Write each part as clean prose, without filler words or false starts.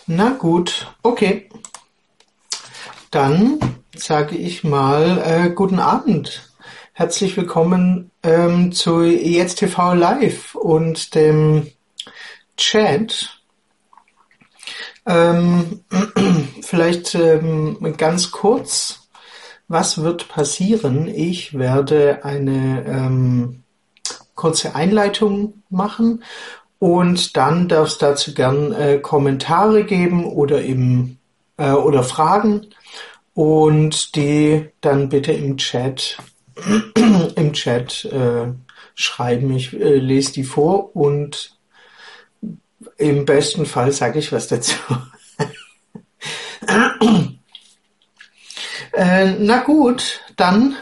Na gut, okay. Dann sage ich mal guten Abend. Herzlich willkommen zu Jetzt TV Live und dem Chat. Vielleicht ganz kurz, was wird passieren? Ich werde eine kurze Einleitung machen und dann darf es dazu gern Kommentare geben oder oder Fragen und die dann bitte im Chat schreiben. Ich lese die vor und im besten Fall sage ich was dazu. Na gut, dann,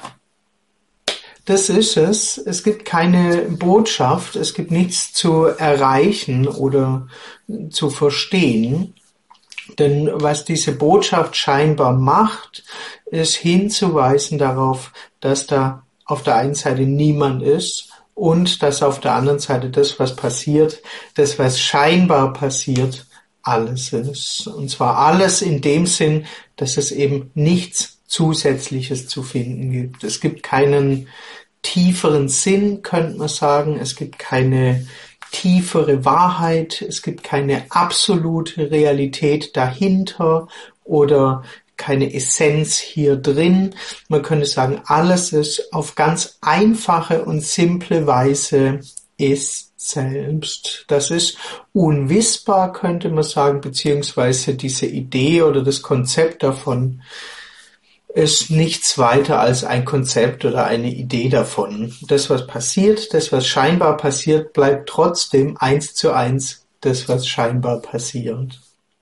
das ist es. Es gibt keine Botschaft, es gibt nichts zu erreichen oder zu verstehen. Denn was diese Botschaft scheinbar macht, ist hinzuweisen darauf, dass da auf der einen Seite niemand ist und dass auf der anderen Seite das, was passiert, das, was scheinbar passiert, alles ist. Und zwar alles in dem Sinn, dass es eben nichts Zusätzliches zu finden gibt. Es gibt keinen tieferen Sinn, könnte man sagen. Es gibt keine tiefere Wahrheit. Es gibt keine absolute Realität dahinter oder keine Essenz hier drin. Man könnte sagen, alles ist auf ganz einfache und simple Weise ist selbst. Das ist unwissbar, könnte man sagen, beziehungsweise diese Idee oder das Konzept davon ist nichts weiter als ein Konzept oder eine Idee davon. Das, was passiert, das, was scheinbar passiert, bleibt trotzdem 1:1 das, was scheinbar passiert.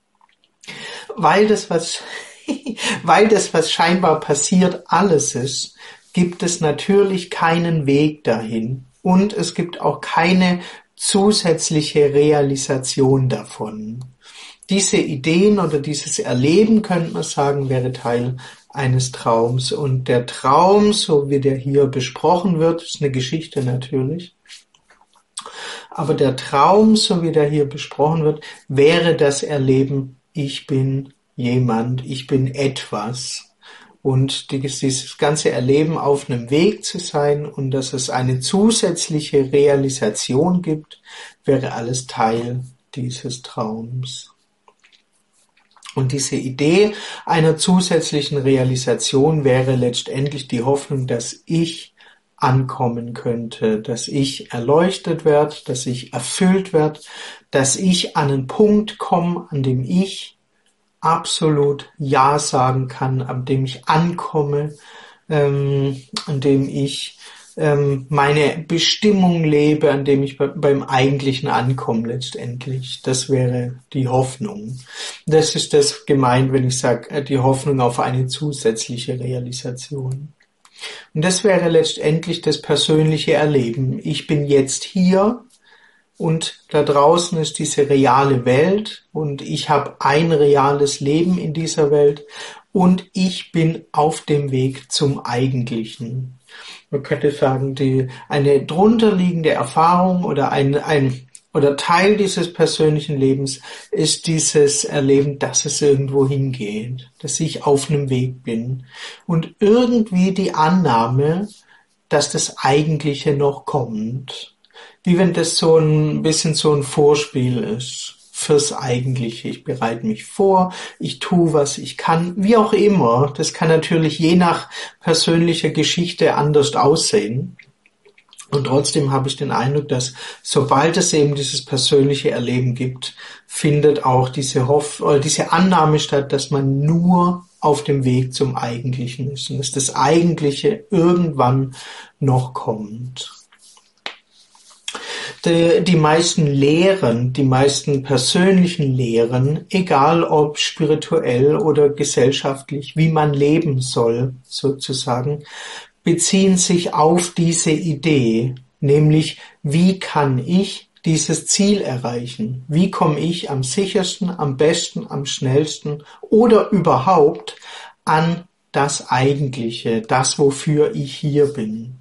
Weil das, was scheinbar passiert, alles ist, gibt es natürlich keinen Weg dahin. Und es gibt auch keine zusätzliche Realisation davon. Diese Ideen oder dieses Erleben, könnte man sagen, wäre Teil eines Traums. Und der Traum, so wie der hier besprochen wird, ist eine Geschichte natürlich, aber der Traum, so wie der hier besprochen wird, wäre das Erleben, ich bin jemand, ich bin etwas. Und dieses ganze Erleben auf einem Weg zu sein und dass es eine zusätzliche Realisation gibt, wäre alles Teil dieses Traums. Und diese Idee einer zusätzlichen Realisation wäre letztendlich die Hoffnung, dass ich ankommen könnte, dass ich erleuchtet werde, dass ich erfüllt werde, dass ich an einen Punkt komme, an dem ich absolut Ja sagen kann, an dem ich ankomme, an dem ich meine Bestimmung lebe, an dem ich beim Eigentlichen ankomme letztendlich. Das wäre die Hoffnung. Das ist das gemeint, wenn ich sage, die Hoffnung auf eine zusätzliche Realisation. Und das wäre letztendlich das persönliche Erleben. Ich bin jetzt hier und da draußen ist diese reale Welt und ich habe ein reales Leben in dieser Welt und ich bin auf dem Weg zum Eigentlichen. Man könnte sagen, eine drunterliegende Erfahrung oder oder Teil dieses persönlichen Lebens ist dieses Erleben, dass es irgendwo hingeht, dass ich auf einem Weg bin und irgendwie die Annahme, dass das Eigentliche noch kommt. Wie wenn das so ein bisschen so ein Vorspiel ist fürs Eigentliche. Ich bereite mich vor, ich tue, was ich kann, wie auch immer. Das kann natürlich je nach persönlicher Geschichte anders aussehen. Und trotzdem habe ich den Eindruck, dass sobald es eben dieses persönliche Erleben gibt, findet auch diese Annahme statt, dass man nur auf dem Weg zum Eigentlichen ist und dass das Eigentliche irgendwann noch kommt. Die meisten Lehren, die meisten persönlichen Lehren, egal ob spirituell oder gesellschaftlich, wie man leben soll, sozusagen, beziehen sich auf diese Idee, nämlich wie kann ich dieses Ziel erreichen? Wie komme ich am sichersten, am besten, am schnellsten oder überhaupt an das Eigentliche, das, wofür ich hier bin,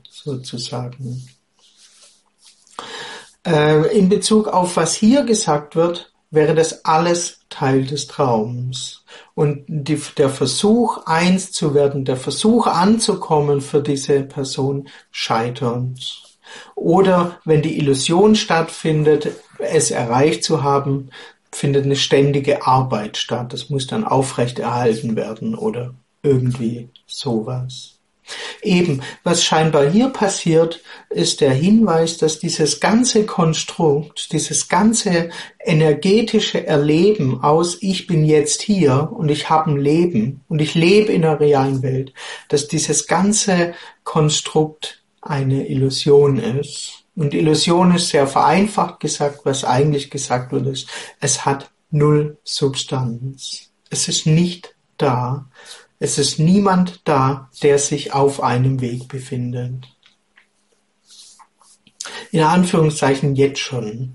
sozusagen. In Bezug auf was hier gesagt wird, wäre das alles Teil des Traums. Und der Versuch, eins zu werden, der Versuch anzukommen für diese Person scheitert. Oder wenn die Illusion stattfindet, es erreicht zu haben, findet eine ständige Arbeit statt. Das muss dann aufrechterhalten werden oder irgendwie sowas. Eben, was scheinbar hier passiert, ist der Hinweis, dass dieses ganze Konstrukt, dieses ganze energetische Erleben aus ich bin jetzt hier und ich habe ein Leben und ich lebe in der realen Welt, dass dieses ganze Konstrukt eine Illusion ist. Und Illusion ist sehr vereinfacht gesagt, was eigentlich gesagt wird, ist, es hat null Substanz. Es ist nicht da. Es ist niemand da, der sich auf einem Weg befindet. In Anführungszeichen jetzt schon.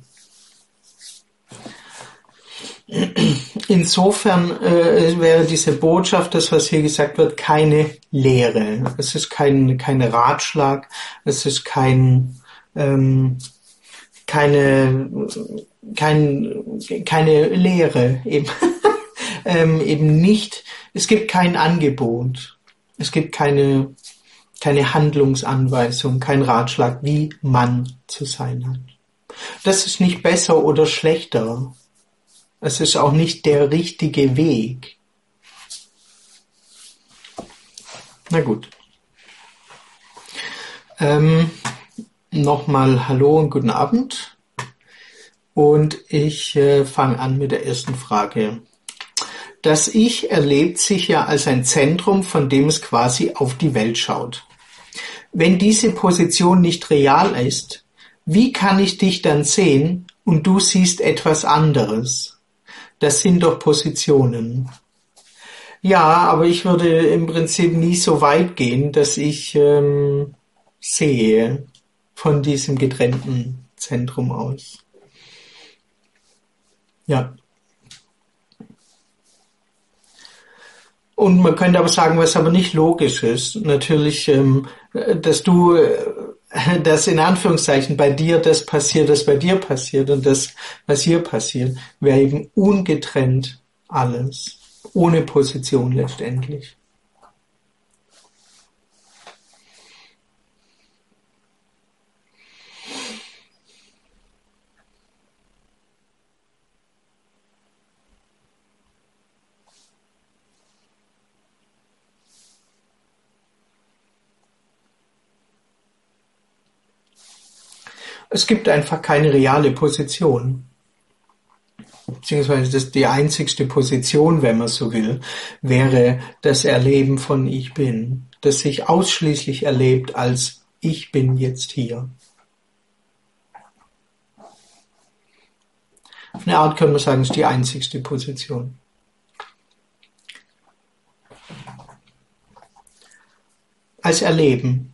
Insofern wäre diese Botschaft, das was hier gesagt wird, keine Lehre. Es ist kein Ratschlag, es ist keine Lehre, eben nicht. Es gibt kein Angebot. Es gibt keine Handlungsanweisung, kein Ratschlag, wie man zu sein hat. Das ist nicht besser oder schlechter. Es ist auch nicht der richtige Weg. Na gut. Nochmal Hallo und guten Abend. Und ich fange an mit der ersten Frage. Das Ich erlebt sich ja als ein Zentrum, von dem es quasi auf die Welt schaut. Wenn diese Position nicht real ist, wie kann ich dich dann sehen und du siehst etwas anderes? Das sind doch Positionen. Ja, aber ich würde im Prinzip nie so weit gehen, dass ich sehe von diesem getrennten Zentrum aus. Ja. Und man könnte aber sagen, was aber nicht logisch ist, natürlich, dass dass in Anführungszeichen bei dir das passiert, das bei dir passiert und das, was hier passiert, wäre eben ungetrennt alles, ohne Position letztendlich. Es gibt einfach keine reale Position. Beziehungsweise die einzigste Position, wenn man so will, wäre das Erleben von Ich Bin, das sich ausschließlich erlebt als Ich bin jetzt hier. Auf eine Art können wir sagen, es ist die einzigste Position. Als Erleben.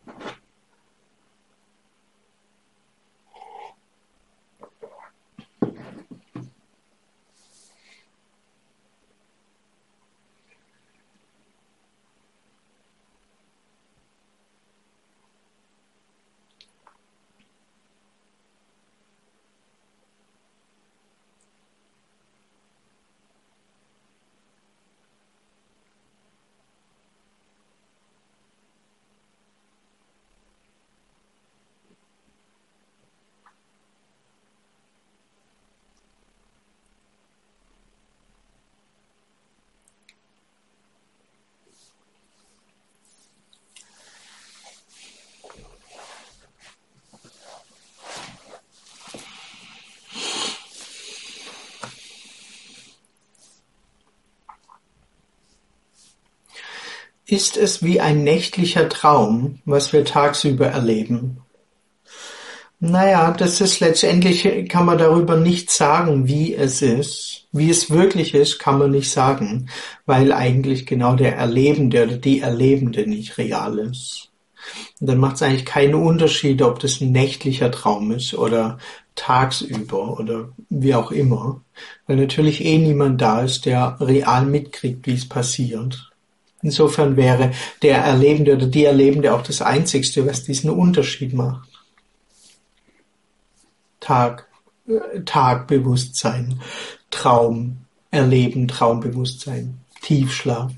Ist es wie ein nächtlicher Traum, was wir tagsüber erleben? Naja, das ist letztendlich, kann man darüber nicht sagen, wie es ist. Wie es wirklich ist, kann man nicht sagen, weil eigentlich genau der Erlebende oder die Erlebende nicht real ist. Und dann macht es eigentlich keinen Unterschied, ob das ein nächtlicher Traum ist oder tagsüber oder wie auch immer, weil natürlich niemand da ist, der real mitkriegt, wie es passiert. Insofern wäre der Erlebende oder die Erlebende auch das Einzigste, was diesen Unterschied macht. Tag Tagbewusstsein, Traum erleben, Traumbewusstsein, Tiefschlaf.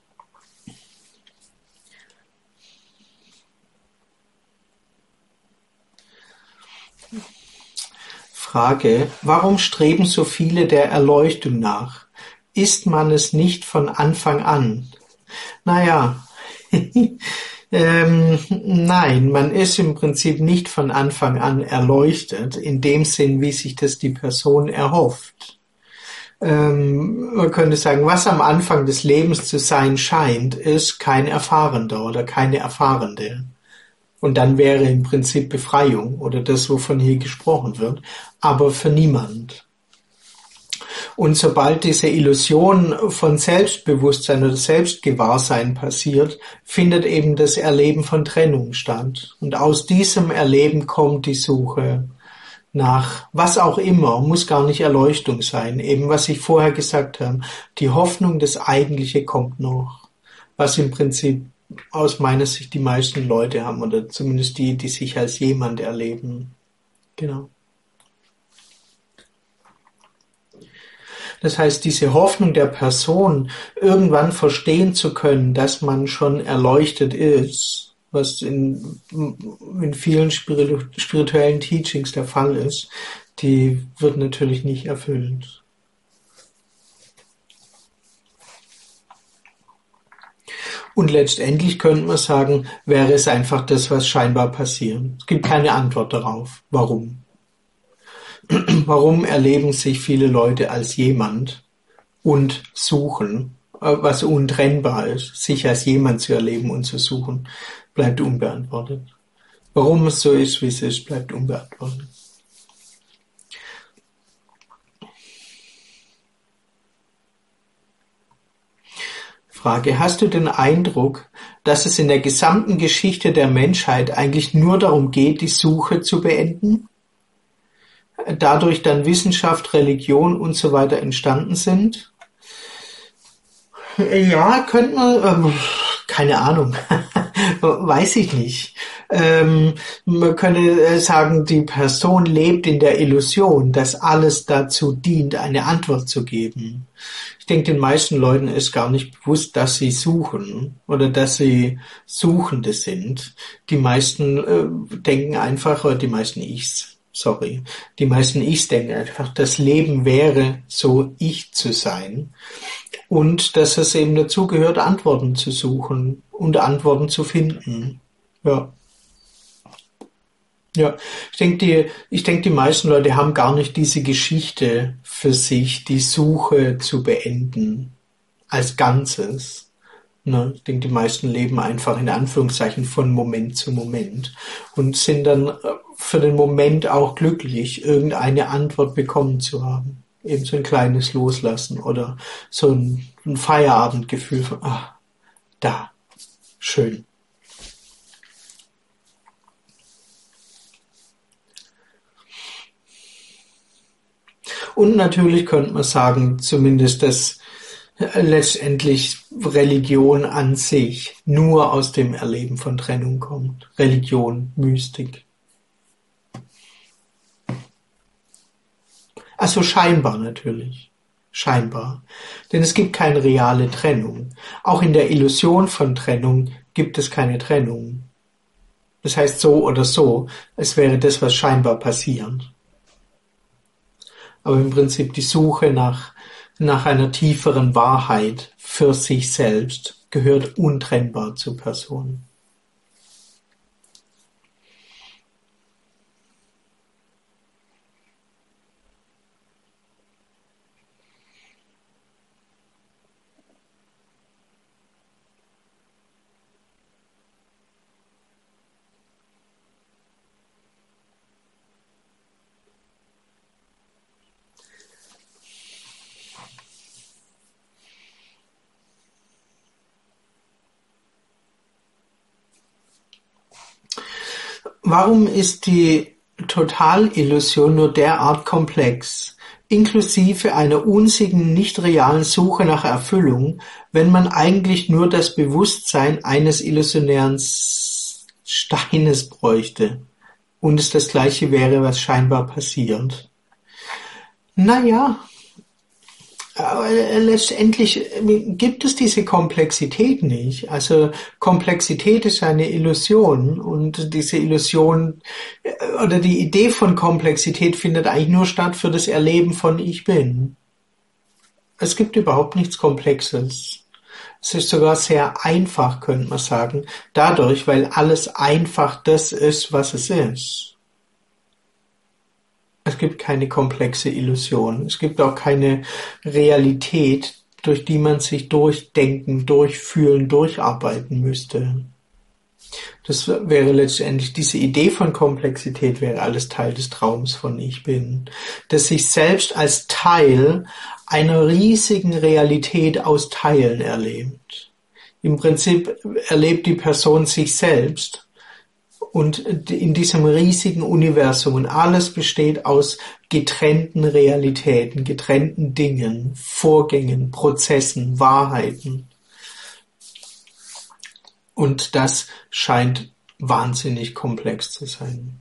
Frage: Warum streben so viele der Erleuchtung nach? Ist man es nicht von Anfang an? Naja, nein, man ist im Prinzip nicht von Anfang an erleuchtet, in dem Sinn, wie sich das die Person erhofft. Man könnte sagen, was am Anfang des Lebens zu sein scheint, ist kein Erfahrender oder keine Erfahrende. Und dann wäre im Prinzip Befreiung oder das, wovon hier gesprochen wird, aber für niemand. Und sobald diese Illusion von Selbstbewusstsein oder Selbstgewahrsein passiert, findet eben das Erleben von Trennung statt. Und aus diesem Erleben kommt die Suche nach was auch immer, muss gar nicht Erleuchtung sein, eben was ich vorher gesagt habe, die Hoffnung, das Eigentliche kommt noch, was im Prinzip aus meiner Sicht die meisten Leute haben oder zumindest die, die sich als jemand erleben. Genau. Das heißt, diese Hoffnung der Person, irgendwann verstehen zu können, dass man schon erleuchtet ist, was in vielen spirituellen Teachings der Fall ist, die wird natürlich nicht erfüllt. Und letztendlich könnte man sagen, wäre es einfach das, was scheinbar passiert. Es gibt keine Antwort darauf. Warum? Warum erleben sich viele Leute als jemand und suchen, was untrennbar ist, sich als jemand zu erleben und zu suchen, bleibt unbeantwortet. Warum es so ist, wie es ist, bleibt unbeantwortet. Frage: Hast du den Eindruck, dass es in der gesamten Geschichte der Menschheit eigentlich nur darum geht, die Suche zu beenden? Dadurch dann Wissenschaft, Religion und so weiter entstanden sind? Ja, könnte man, keine Ahnung, weiß ich nicht. Man könnte sagen, die Person lebt in der Illusion, dass alles dazu dient, eine Antwort zu geben. Ich denke, den meisten Leuten ist gar nicht bewusst, dass sie suchen oder dass sie Suchende sind. Die meisten denken einfach, oder die meisten Ichs denken einfach, das Leben wäre so ich zu sein. Und dass es eben dazu gehört, Antworten zu suchen und Antworten zu finden. Ja. Ja, ich denke, die meisten Leute haben gar nicht diese Geschichte für sich, die Suche zu beenden als Ganzes. Ne? Ich denke, die meisten leben einfach in Anführungszeichen von Moment zu Moment und sind dann für den Moment auch glücklich, irgendeine Antwort bekommen zu haben. Eben so ein kleines Loslassen oder so ein Feierabendgefühl von, da, schön. Und natürlich könnte man sagen, zumindest, dass letztendlich Religion an sich nur aus dem Erleben von Trennung kommt. Religion, Mystik. Also scheinbar natürlich. Scheinbar. Denn es gibt keine reale Trennung. Auch in der Illusion von Trennung gibt es keine Trennung. Das heißt so oder so, es wäre das, was scheinbar passiert. Aber im Prinzip die Suche nach einer tieferen Wahrheit für sich selbst gehört untrennbar zur Person. Warum ist die Totalillusion nur derart komplex, inklusive einer unsigen, nicht realen Suche nach Erfüllung, wenn man eigentlich nur das Bewusstsein eines illusionären Steines bräuchte und es das Gleiche wäre, was scheinbar passiert? Naja, aber letztendlich gibt es diese Komplexität nicht. Also Komplexität ist eine Illusion und diese Illusion oder die Idee von Komplexität findet eigentlich nur statt für das Erleben von Ich bin. Es gibt überhaupt nichts Komplexes. Es ist sogar sehr einfach, könnte man sagen, dadurch, weil alles einfach das ist, was es ist. Es gibt keine komplexe Illusion. Es gibt auch keine Realität, durch die man sich durchdenken, durchfühlen, durcharbeiten müsste. Das wäre letztendlich, diese Idee von Komplexität wäre alles Teil des Traums von Ich Bin, das sich selbst als Teil einer riesigen Realität aus Teilen erlebt. Im Prinzip erlebt die Person sich selbst und in diesem riesigen Universum und alles besteht aus getrennten Realitäten, getrennten Dingen, Vorgängen, Prozessen, Wahrheiten. Und das scheint wahnsinnig komplex zu sein.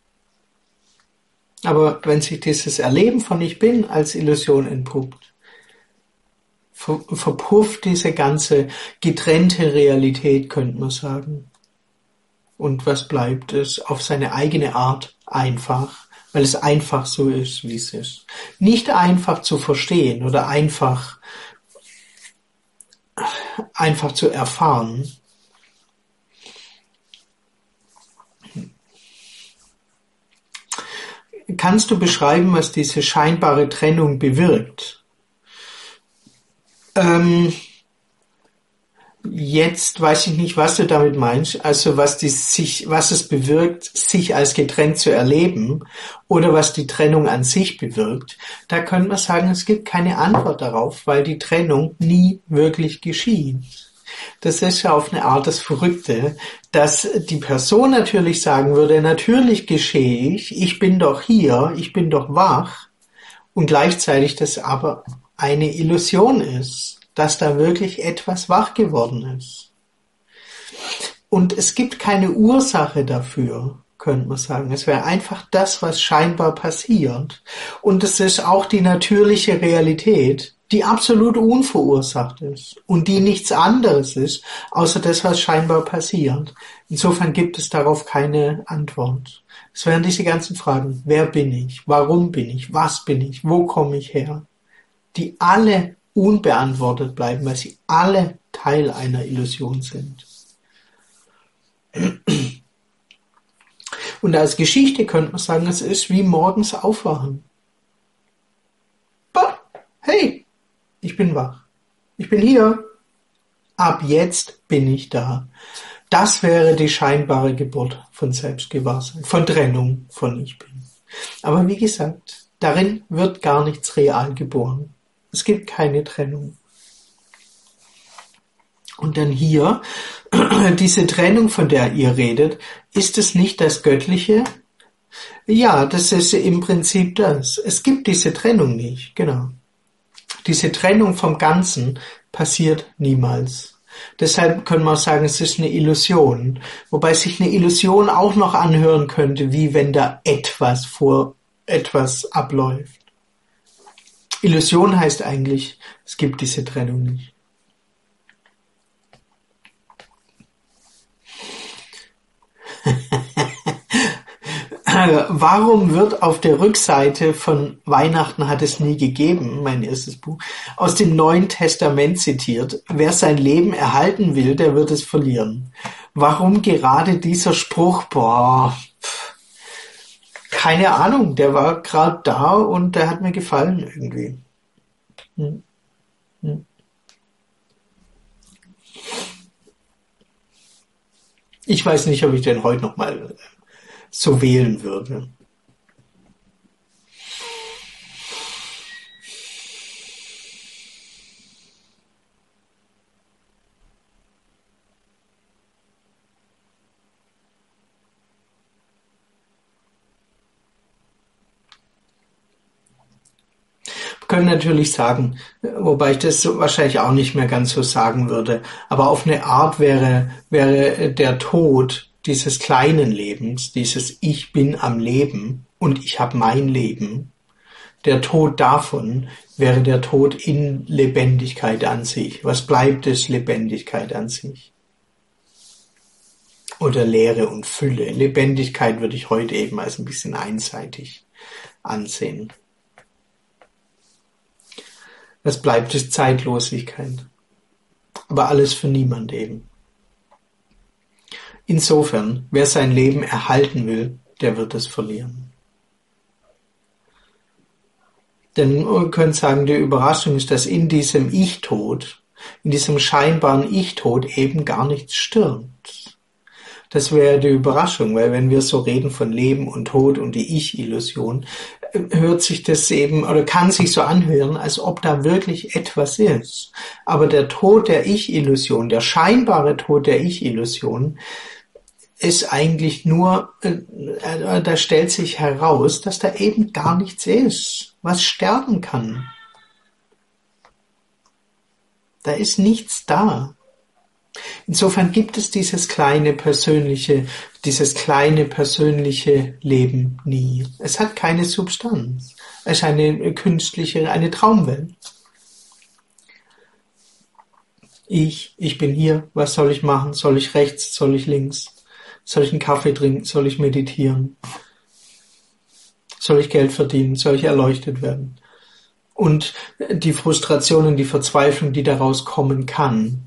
Aber wenn sich dieses Erleben von Ich Bin als Illusion entpuppt, verpufft diese ganze getrennte Realität, könnte man sagen. Und was bleibt, ist auf seine eigene Art einfach, weil es einfach so ist, wie es ist. Nicht einfach zu verstehen oder einfach zu erfahren. Kannst du beschreiben, was diese scheinbare Trennung bewirkt? Jetzt weiß ich nicht, was du damit meinst, also was es bewirkt, sich als getrennt zu erleben oder was die Trennung an sich bewirkt. Da könnte man sagen, es gibt keine Antwort darauf, weil die Trennung nie wirklich geschieht. Das ist ja auf eine Art das Verrückte, dass die Person natürlich sagen würde, natürlich geschehe ich bin doch hier, ich bin doch wach und gleichzeitig das aber eine Illusion ist, dass da wirklich etwas wach geworden ist. Und es gibt keine Ursache dafür, könnte man sagen. Es wäre einfach das, was scheinbar passiert. Und es ist auch die natürliche Realität, die absolut unverursacht ist und die nichts anderes ist, außer das, was scheinbar passiert. Insofern gibt es darauf keine Antwort. Es wären diese ganzen Fragen, wer bin ich, warum bin ich, was bin ich, wo komme ich her, die alle unbeantwortet bleiben, weil sie alle Teil einer Illusion sind. Und als Geschichte könnte man sagen, es ist wie morgens aufwachen. Bah, hey, ich bin wach. Ich bin hier. Ab jetzt bin ich da. Das wäre die scheinbare Geburt von Selbstgewahrsein, von Trennung von Ich Bin. Aber wie gesagt, darin wird gar nichts real geboren. Es gibt keine Trennung. Und dann hier, diese Trennung, von der ihr redet, ist es nicht das Göttliche? Ja, das ist im Prinzip das. Es gibt diese Trennung nicht, genau. Diese Trennung vom Ganzen passiert niemals. Deshalb können wir sagen, es ist eine Illusion. Wobei sich eine Illusion auch noch anhören könnte, wie wenn da etwas abläuft. Illusion heißt eigentlich, es gibt diese Trennung nicht. Warum wird auf der Rückseite von Weihnachten hat es nie gegeben, mein erstes Buch, aus dem Neuen Testament zitiert, wer sein Leben erhalten will, der wird es verlieren. Warum gerade dieser Spruch? Keine Ahnung, der war gerade da und der hat mir gefallen irgendwie. Ich weiß nicht, ob ich den heute nochmal so wählen würde. Wir können natürlich sagen, wobei ich das wahrscheinlich auch nicht mehr ganz so sagen würde, aber auf eine Art wäre der Tod dieses kleinen Lebens, dieses Ich bin am Leben und ich habe mein Leben, der Tod davon wäre der Tod in Lebendigkeit an sich. Was bleibt es? Lebendigkeit an sich. Oder Leere und Fülle. Lebendigkeit würde ich heute eben als ein bisschen einseitig ansehen. Was bleibt, ist Zeitlosigkeit. Aber alles für niemand eben. Insofern, wer sein Leben erhalten will, der wird es verlieren. Denn wir können sagen, die Überraschung ist, dass in diesem Ich-Tod, in diesem scheinbaren Ich-Tod eben gar nichts stirbt. Das wäre die Überraschung, weil wenn wir so reden von Leben und Tod und die Ich-Illusion, hört sich das eben oder kann sich so anhören, als ob da wirklich etwas ist. Aber der Tod der Ich-Illusion, der scheinbare Tod der Ich-Illusion, ist eigentlich nur, da stellt sich heraus, dass da eben gar nichts ist, was sterben kann. Da ist nichts da. Insofern gibt es dieses kleine persönliche Leben nie. Es hat keine Substanz. Es ist eine künstliche, eine Traumwelt. Ich bin hier, was soll ich machen? Soll ich rechts? Soll ich links? Soll ich einen Kaffee trinken? Soll ich meditieren? Soll ich Geld verdienen? Soll ich erleuchtet werden? Und die Frustration und die Verzweiflung, die daraus kommen kann,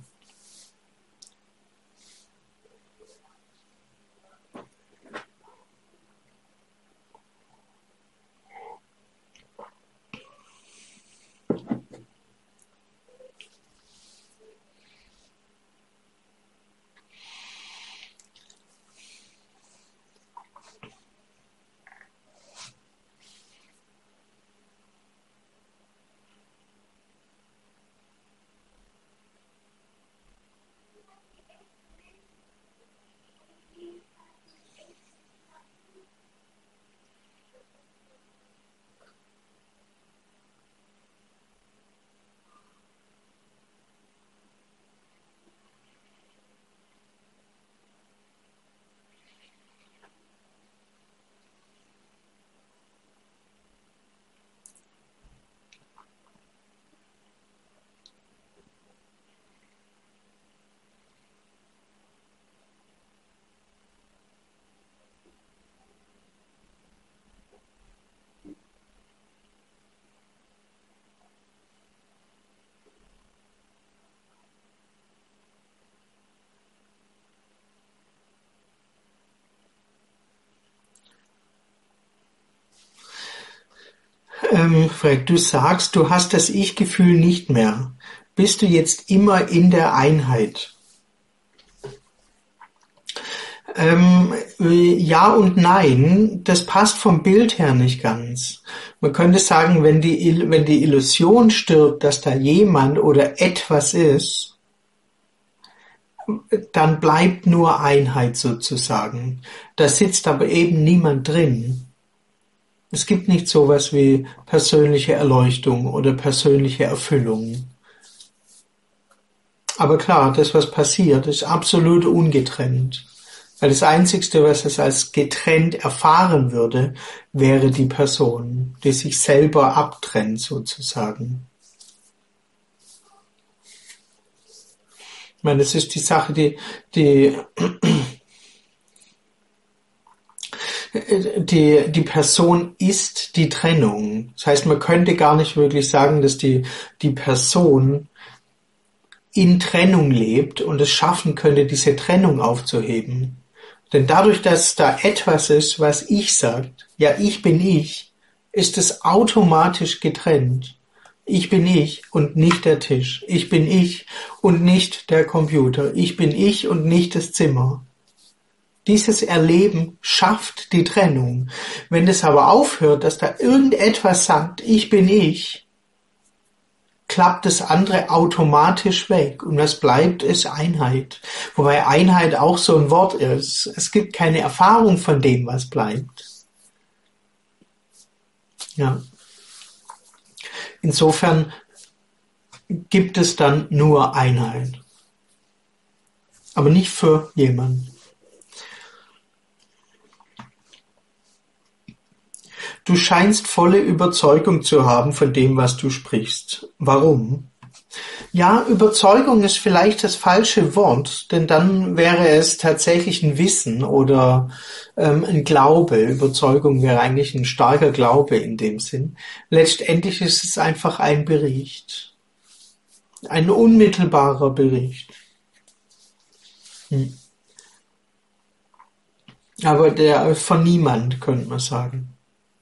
Frank, du sagst, du hast das Ich-Gefühl nicht mehr. Bist du jetzt immer in der Einheit? Ja und nein, das passt vom Bild her nicht ganz. Man könnte sagen, wenn die Illusion stirbt, dass da jemand oder etwas ist, dann bleibt nur Einheit sozusagen. Da sitzt aber eben niemand drin. Es gibt nicht sowas wie persönliche Erleuchtung oder persönliche Erfüllung. Aber klar, das, was passiert, ist absolut ungetrennt. Weil das Einzigste, was es als getrennt erfahren würde, wäre die Person, die sich selber abtrennt sozusagen. Ich meine, das ist die Sache, die Person ist die Trennung. Das heißt, man könnte gar nicht wirklich sagen, dass die Person in Trennung lebt und es schaffen könnte, diese Trennung aufzuheben. Denn dadurch, dass da etwas ist, was ich sagt, ja, ich bin ich, ist es automatisch getrennt. Ich bin ich und nicht der Tisch. Ich bin ich und nicht der Computer. Ich bin ich und nicht das Zimmer. Dieses Erleben schafft die Trennung. Wenn es aber aufhört, dass da irgendetwas sagt, ich bin ich, klappt das andere automatisch weg. Und was bleibt, ist Einheit. Wobei Einheit auch so ein Wort ist. Es gibt keine Erfahrung von dem, was bleibt. Ja. Insofern gibt es dann nur Einheit. Aber nicht für jemanden. Du scheinst volle Überzeugung zu haben von dem, was du sprichst. Warum? Ja, Überzeugung ist vielleicht das falsche Wort, denn dann wäre es tatsächlich ein Wissen oder ein Glaube. Überzeugung wäre eigentlich ein starker Glaube in dem Sinn. Letztendlich ist es einfach ein Bericht. Ein unmittelbarer Bericht. Aber der von niemand, könnte man sagen.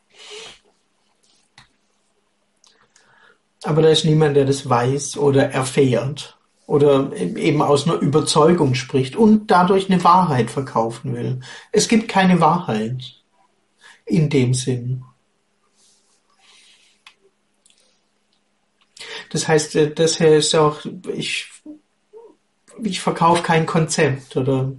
Aber da ist niemand, der das weiß oder erfährt oder eben aus einer Überzeugung spricht und dadurch eine Wahrheit verkaufen will. Es gibt keine Wahrheit in dem Sinn. Das heißt, das hier ist auch, ich verkaufe kein Konzept oder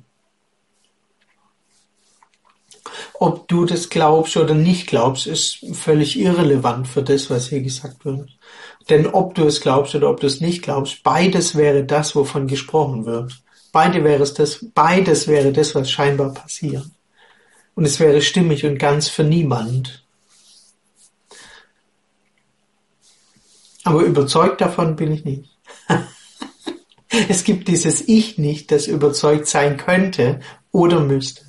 ob du das glaubst oder nicht glaubst, ist völlig irrelevant für das, was hier gesagt wird. Denn ob du es glaubst oder ob du es nicht glaubst, beides wäre das, wovon gesprochen wird. Beides wäre das, was scheinbar passiert. Und es wäre stimmig und ganz für niemand. Aber überzeugt davon bin ich nicht. Es gibt dieses Ich nicht, das überzeugt sein könnte oder müsste.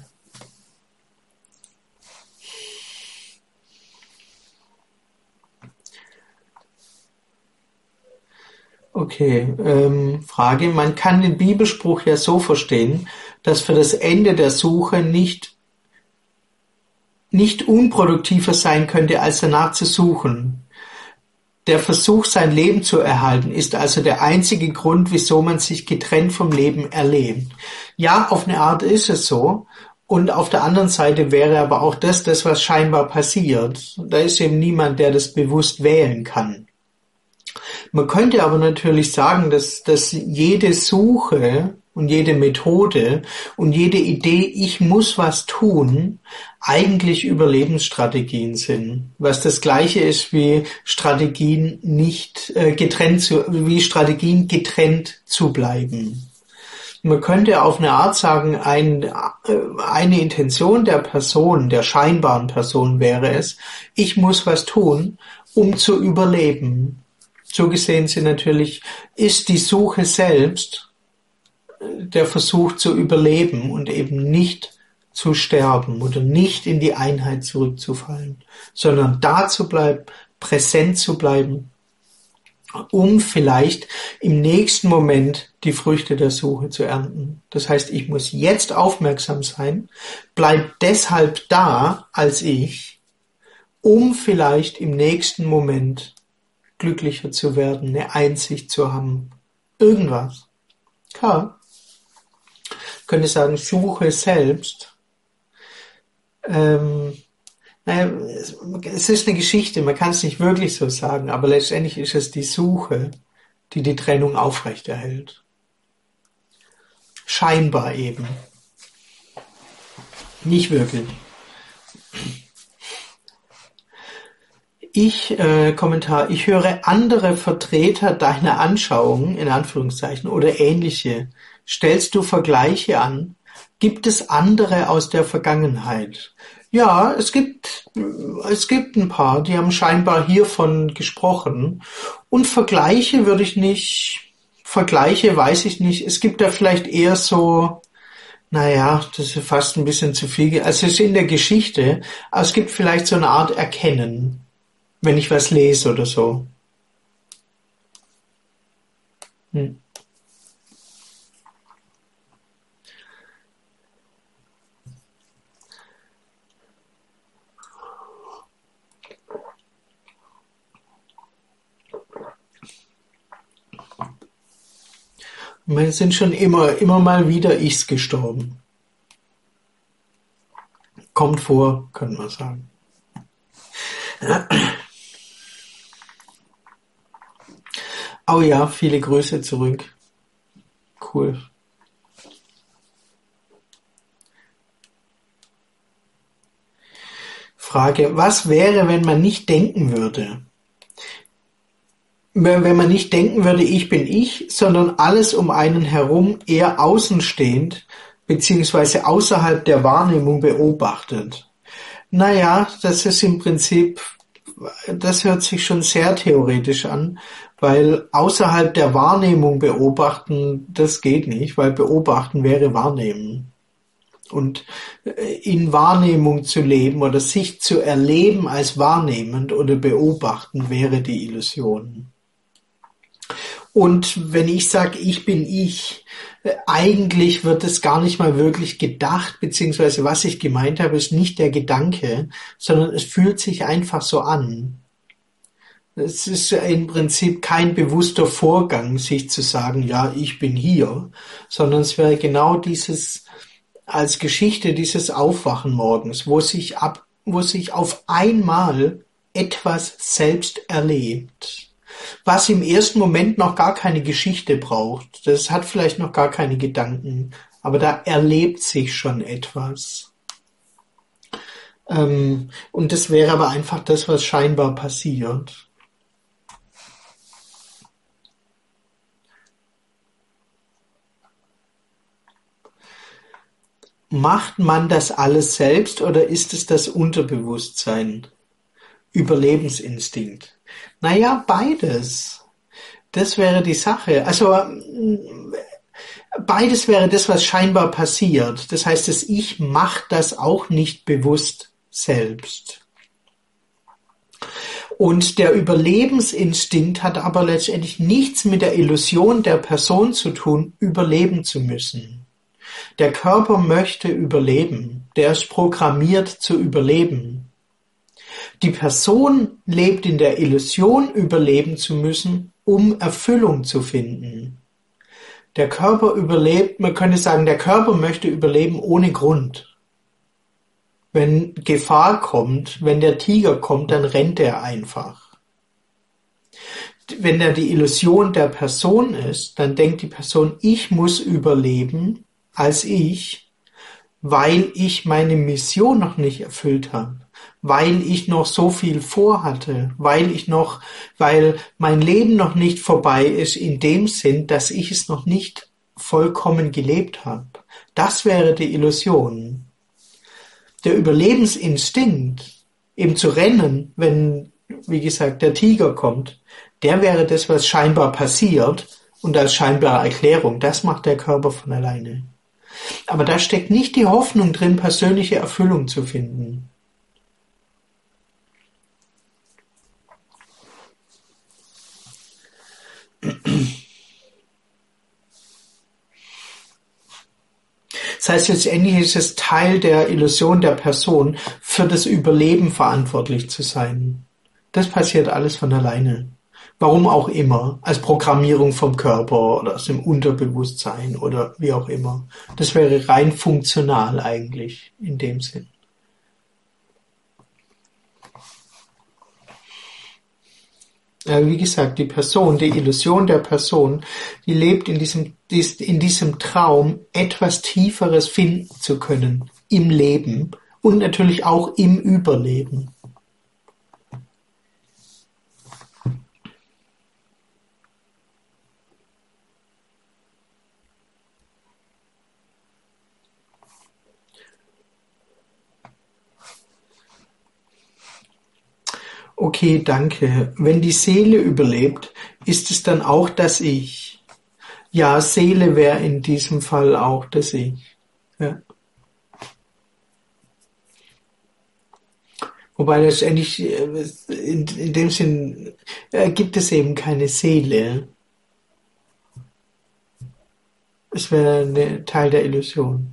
Okay, Frage. Man kann den Bibelspruch ja so verstehen, dass für das Ende der Suche nicht unproduktiver sein könnte, als danach zu suchen. Der Versuch, sein Leben zu erhalten, ist also der einzige Grund, wieso man sich getrennt vom Leben erlebt. Ja, auf eine Art ist es so. Und auf der anderen Seite wäre aber auch das, was scheinbar passiert. Da ist eben niemand, der das bewusst wählen kann. Man könnte aber natürlich sagen, dass jede Suche und jede Methode und jede Idee, ich muss was tun, eigentlich Überlebensstrategien sind. Was das Gleiche ist wie Strategien getrennt zu bleiben. Man könnte auf eine Art sagen, eine Intention der Person, der scheinbaren Person wäre es, ich muss was tun, um zu überleben. So gesehen ist die Suche selbst der Versuch zu überleben und eben nicht zu sterben oder nicht in die Einheit zurückzufallen, sondern da zu bleiben, präsent zu bleiben, um vielleicht im nächsten Moment die Früchte der Suche zu ernten. Das heißt, ich muss jetzt aufmerksam sein, bleib deshalb da als ich, um vielleicht im nächsten Moment glücklicher zu werden, eine Einsicht zu haben. Irgendwas. Klar. Ich könnte sagen, Suche selbst. Es ist eine Geschichte, man kann es nicht wirklich so sagen, aber letztendlich ist es die Suche, die die Trennung aufrechterhält. Scheinbar eben. Nicht wirklich. Kommentar, ich höre andere Vertreter deiner Anschauung, in Anführungszeichen, oder ähnliche. Stellst du Vergleiche an? Gibt es andere aus der Vergangenheit? Ja, es gibt ein paar, die haben scheinbar hiervon gesprochen. Und Vergleiche weiß ich nicht. Es gibt da vielleicht eher so, naja, das ist fast ein bisschen zu viel. Also es ist in der Geschichte, aber es gibt vielleicht so eine Art Erkennen, wenn ich was lese oder so. Wir sind schon immer mal wieder Ichs gestorben. Kommt vor, könnte man sagen. Oh ja, viele Grüße zurück. Cool. Frage, was wäre, wenn man nicht denken würde? Wenn man nicht denken würde, ich bin ich, sondern alles um einen herum eher außenstehend beziehungsweise außerhalb der Wahrnehmung beobachtet. Naja, das ist im Prinzip, das hört sich schon sehr theoretisch an, weil außerhalb der Wahrnehmung beobachten, das geht nicht, weil beobachten wäre wahrnehmen. Und in Wahrnehmung zu leben oder sich zu erleben als wahrnehmend oder beobachten wäre die Illusion. Und wenn ich sage, ich bin ich, eigentlich wird es gar nicht mal wirklich gedacht, beziehungsweise was ich gemeint habe, ist nicht der Gedanke, sondern es fühlt sich einfach so an. Es ist im Prinzip kein bewusster Vorgang, sich zu sagen, ja, ich bin hier, sondern es wäre genau dieses, als Geschichte dieses Aufwachen morgens, wo sich auf einmal etwas selbst erlebt, was im ersten Moment noch gar keine Geschichte braucht. Das hat vielleicht noch gar keine Gedanken, aber da erlebt sich schon etwas. Und das wäre aber einfach das, was scheinbar passiert. Macht man das alles selbst oder ist es das Unterbewusstsein? Überlebensinstinkt. Naja, beides. Das wäre die Sache. Also beides wäre das, was scheinbar passiert. Das heißt, das Ich macht das auch nicht bewusst selbst. Und der Überlebensinstinkt hat aber letztendlich nichts mit der Illusion der Person zu tun, überleben zu müssen. Der Körper möchte überleben. Der ist programmiert zu überleben. Die Person lebt in der Illusion, überleben zu müssen, um Erfüllung zu finden. Der Körper überlebt, man könnte sagen, der Körper möchte überleben ohne Grund. Wenn Gefahr kommt, wenn der Tiger kommt, dann rennt er einfach. Wenn er die Illusion der Person ist, dann denkt die Person, ich muss überleben als ich, weil ich meine Mission noch nicht erfüllt habe, weil ich noch so viel vorhatte, weil mein Leben noch nicht vorbei ist in dem Sinn, dass ich es noch nicht vollkommen gelebt habe. Das wäre die Illusion. Der Überlebensinstinkt, eben zu rennen, wenn, wie gesagt, der Tiger kommt, der wäre das, was scheinbar passiert und als scheinbare Erklärung, das macht der Körper von alleine. Aber da steckt nicht die Hoffnung drin, persönliche Erfüllung zu finden. Das heißt, letztendlich ist es Teil der Illusion der Person, für das Überleben verantwortlich zu sein. Das passiert alles von alleine. Warum auch immer, als Programmierung vom Körper oder aus dem Unterbewusstsein oder wie auch immer. Das wäre rein funktional eigentlich in dem Sinn. Wie gesagt, die Person, die Illusion der Person, die lebt in diesem Traum, etwas Tieferes finden zu können im Leben und natürlich auch im Überleben. Okay, danke. Wenn die Seele überlebt, ist es dann auch das Ich? Ja, Seele wäre in diesem Fall auch das Ich. Ja. Wobei letztendlich in dem Sinn gibt es eben keine Seele. Es wäre ein Teil der Illusion.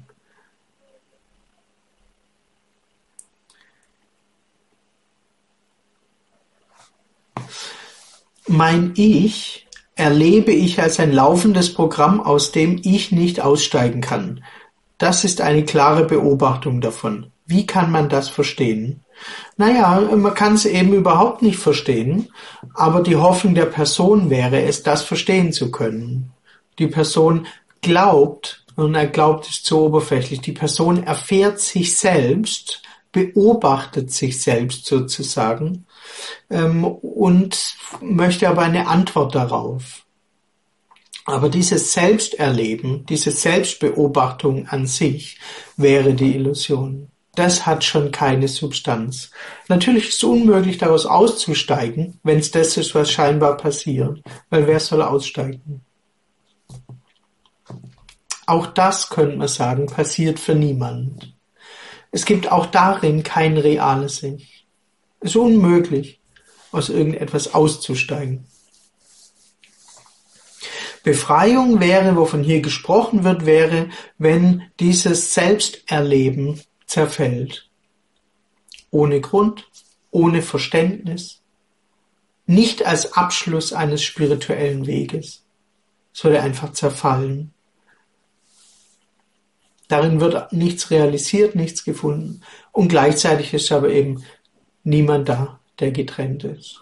Mein Ich erlebe ich als ein laufendes Programm, aus dem ich nicht aussteigen kann. Das ist eine klare Beobachtung davon. Wie kann man das verstehen? Naja, man kann es eben überhaupt nicht verstehen, aber die Hoffnung der Person wäre es, das verstehen zu können. Die Person glaubt, und er glaubt es zu oberflächlich, die Person erfährt sich selbst, beobachtet sich selbst sozusagen, und möchte aber eine Antwort darauf. Aber dieses Selbsterleben, diese Selbstbeobachtung an sich wäre die Illusion. das hat schon keine Substanz. Natürlich ist es unmöglich, daraus auszusteigen, wenn es das ist, was scheinbar passiert. Weil wer soll aussteigen? Auch das, könnte man sagen, passiert für niemand. Es gibt auch darin kein reales Ich. Es ist unmöglich, aus irgendetwas auszusteigen. Befreiung wäre, wovon hier gesprochen wird, wäre, wenn dieses Selbsterleben zerfällt. Ohne Grund, ohne Verständnis, nicht als Abschluss eines spirituellen Weges. Es würde einfach zerfallen. Darin wird nichts realisiert, nichts gefunden. Und gleichzeitig ist aber eben niemand da, der getrennt ist.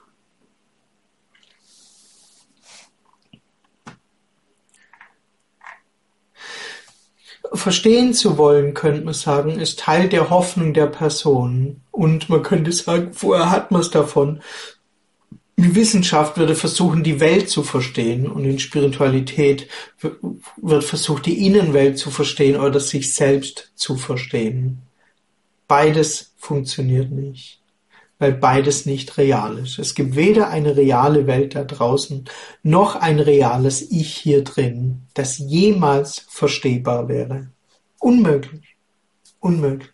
Verstehen zu wollen, könnte man sagen, ist Teil der Hoffnung der Person. Und man könnte sagen, woher hat man es davon? Die Wissenschaft würde versuchen, die Welt zu verstehen, und in Spiritualität wird versucht, die Innenwelt zu verstehen oder sich selbst zu verstehen. Beides funktioniert nicht, weil beides nicht real ist. Es gibt weder eine reale Welt da draußen, noch ein reales Ich hier drin, das jemals verstehbar wäre. Unmöglich. Unmöglich.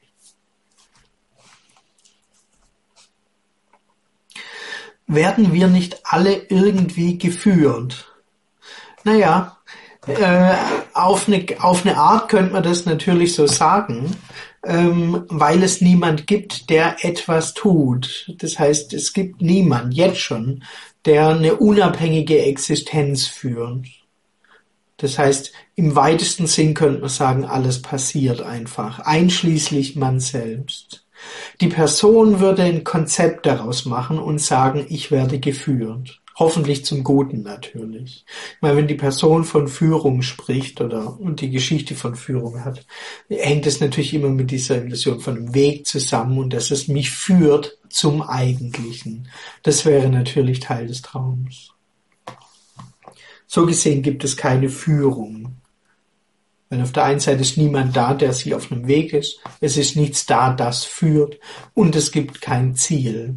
Werden wir nicht alle irgendwie geführt? Naja, auf eine Art könnte man das natürlich so sagen, weil es niemand gibt, der etwas tut. Das heißt, es gibt niemand, jetzt schon, der eine unabhängige Existenz führt. Das heißt, im weitesten Sinn könnte man sagen, alles passiert einfach, einschließlich man selbst. Die Person würde ein Konzept daraus machen und sagen, ich werde geführt. Hoffentlich zum Guten natürlich. Ich meine, wenn die Person von Führung spricht und die Geschichte von Führung hat, hängt es natürlich immer mit dieser Illusion von einem Weg zusammen und dass es mich führt zum Eigentlichen. Das wäre natürlich Teil des Traums. So gesehen gibt es keine Führung. Weil auf der einen Seite ist niemand da, der sich auf einem Weg ist. Es ist nichts da, das führt. Und es gibt kein Ziel.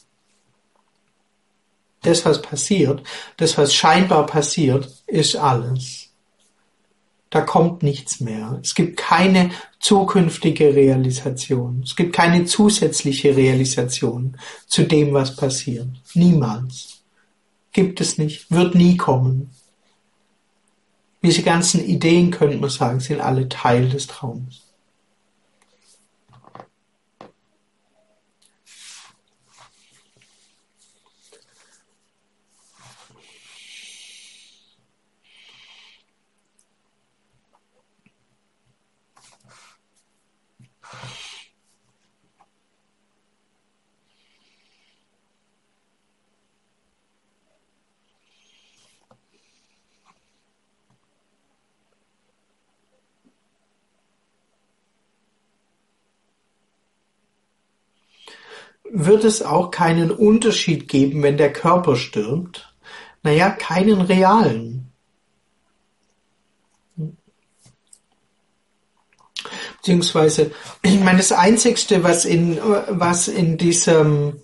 Das, was passiert, das, was scheinbar passiert, ist alles. Da kommt nichts mehr. Es gibt keine zukünftige Realisation. Es gibt keine zusätzliche Realisation zu dem, was passiert. Niemals. Gibt es nicht. Wird nie kommen. Diese ganzen Ideen, könnte man sagen, sind alle Teil des Traums. Wird es auch keinen Unterschied geben, wenn der Körper stirbt? Naja, keinen realen. Beziehungsweise, ich meine, das Einzigste, was in diesem,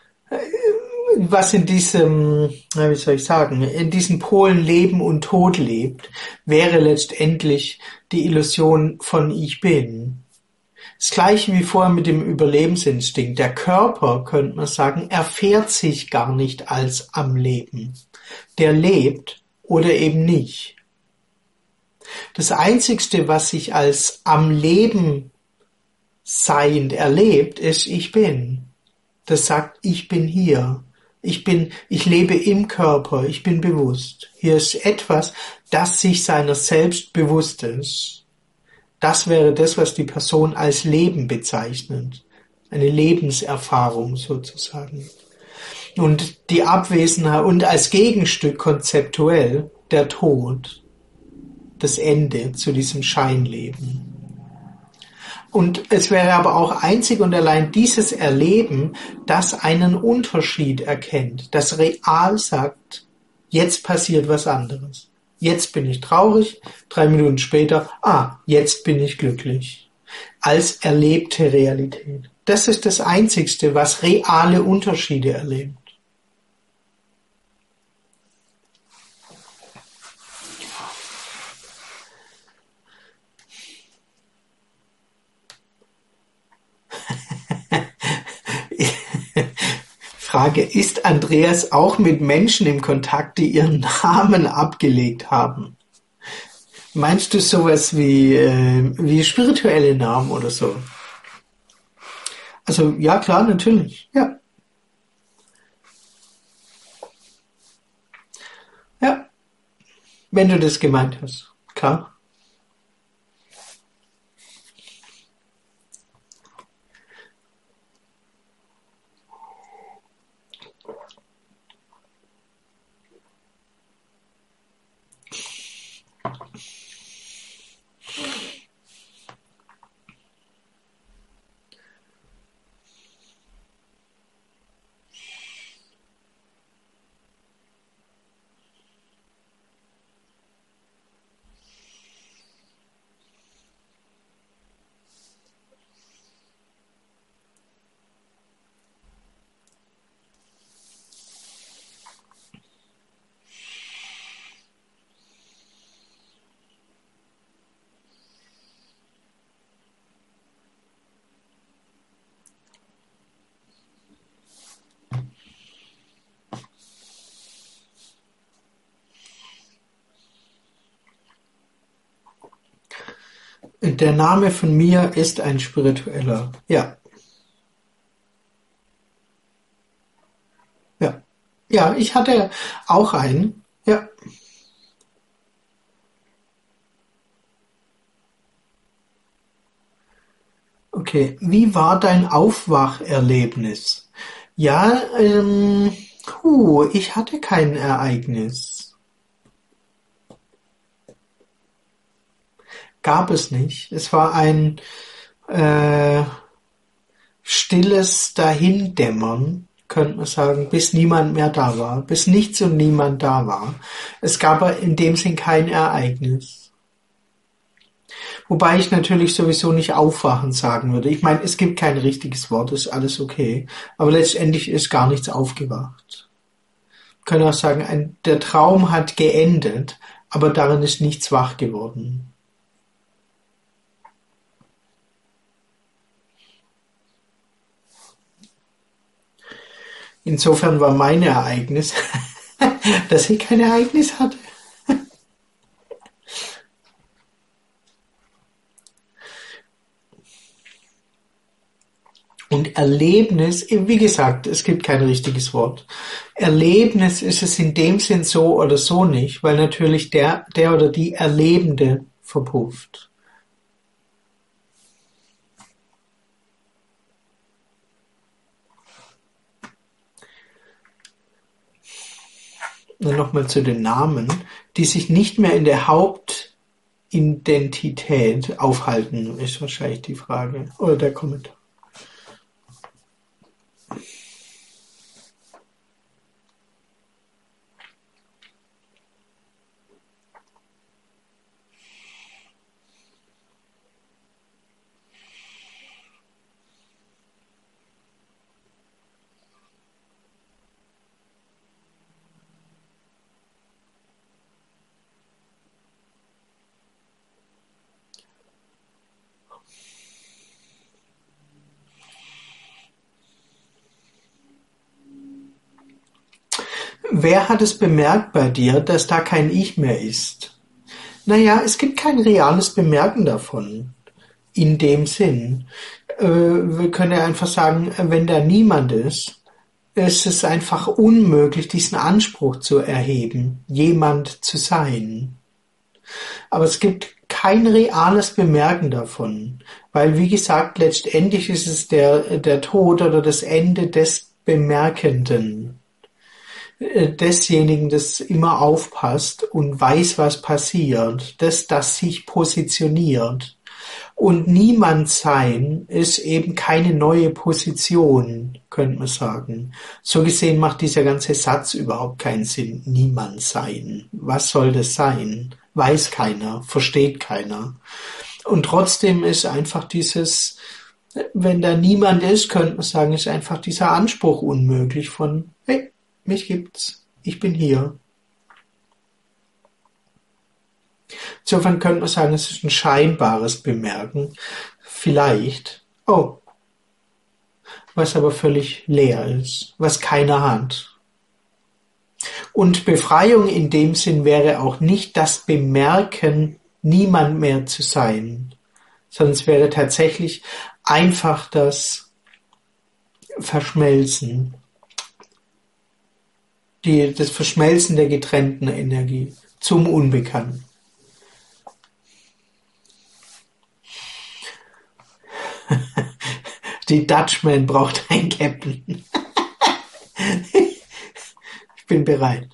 wie soll ich sagen, in diesen Polen Leben und Tod lebt, wäre letztendlich die Illusion von Ich Bin. Das Gleiche wie vorher mit dem Überlebensinstinkt. Der Körper, könnte man sagen, erfährt sich gar nicht als am Leben. Der lebt oder eben nicht. Das Einzigste, was sich als am Leben seiend erlebt, ist Ich Bin. Das sagt, ich bin hier. Ich lebe im Körper, ich bin bewusst. Hier ist etwas, das sich seiner selbst bewusst ist. Das wäre das, was die Person als Leben bezeichnet. Eine Lebenserfahrung sozusagen. Und die Abwesenheit und als Gegenstück konzeptuell der Tod. Das Ende zu diesem Scheinleben. Und es wäre aber auch einzig und allein dieses Erleben, das einen Unterschied erkennt, das real sagt, jetzt passiert was anderes. Jetzt bin ich traurig, 3 Minuten später, jetzt bin ich glücklich. als erlebte Realität. Das ist das Einzigste, was reale Unterschiede erlebt. Frage, ist Andreas auch mit Menschen im Kontakt, die ihren Namen abgelegt haben? Meinst du sowas wie spirituelle Namen oder so? Also ja, klar, natürlich. Ja, ja, wenn du das gemeint hast. Klar. Der Name von mir ist ein spiritueller. Ja, ja. Ja, ich hatte auch einen. Ja, okay. Wie war dein Aufwacherlebnis? Ja, ich hatte kein Ereignis. Gab es nicht. Es war ein äh, stilles Dahindämmern, könnte man sagen, bis niemand mehr da war, bis nichts und niemand da war. Es gab aber in dem Sinn kein Ereignis. Wobei ich natürlich sowieso nicht aufwachen sagen würde. Ich meine, es gibt kein richtiges Wort, ist alles okay. Aber letztendlich ist gar nichts aufgewacht. Wir können auch sagen, der Traum hat geendet, aber darin ist nichts wach geworden. Insofern war mein Ereignis, dass ich kein Ereignis hatte. Und Erlebnis, wie gesagt, es gibt kein richtiges Wort. Erlebnis ist es in dem Sinn so oder so nicht, weil natürlich der oder die Erlebende verpufft. Dann nochmal zu den Namen, die sich nicht mehr in der Hauptidentität aufhalten, ist wahrscheinlich die Frage oder der Kommentar. Wer hat es bemerkt bei dir, dass da kein Ich mehr ist? Naja, es gibt kein reales Bemerken davon. In dem Sinn. Wir können ja einfach sagen, wenn da niemand ist, ist es einfach unmöglich, diesen Anspruch zu erheben, jemand zu sein. Aber es gibt kein reales Bemerken davon, weil, wie gesagt, letztendlich ist es der Tod oder das Ende des Bemerkenden, desjenigen, das immer aufpasst und weiß, was passiert, das sich positioniert. Und niemand sein ist eben keine neue Position, könnte man sagen. So gesehen macht dieser ganze Satz überhaupt keinen Sinn. Niemand sein. Was soll das sein? Weiß keiner, versteht keiner. Und trotzdem ist einfach dieses, wenn da niemand ist, könnte man sagen, ist einfach dieser Anspruch unmöglich von, hey, mich gibt's, ich bin hier. Insofern könnte man sagen, es ist ein scheinbares Bemerken. Vielleicht. Oh, was aber völlig leer ist, was keiner hat. Und Befreiung in dem Sinn wäre auch nicht das Bemerken, niemand mehr zu sein, sondern es wäre tatsächlich einfach das Verschmelzen, das Verschmelzen der getrennten Energie zum Unbekannten. Die Dutchman braucht einen Captain. Ich bin bereit.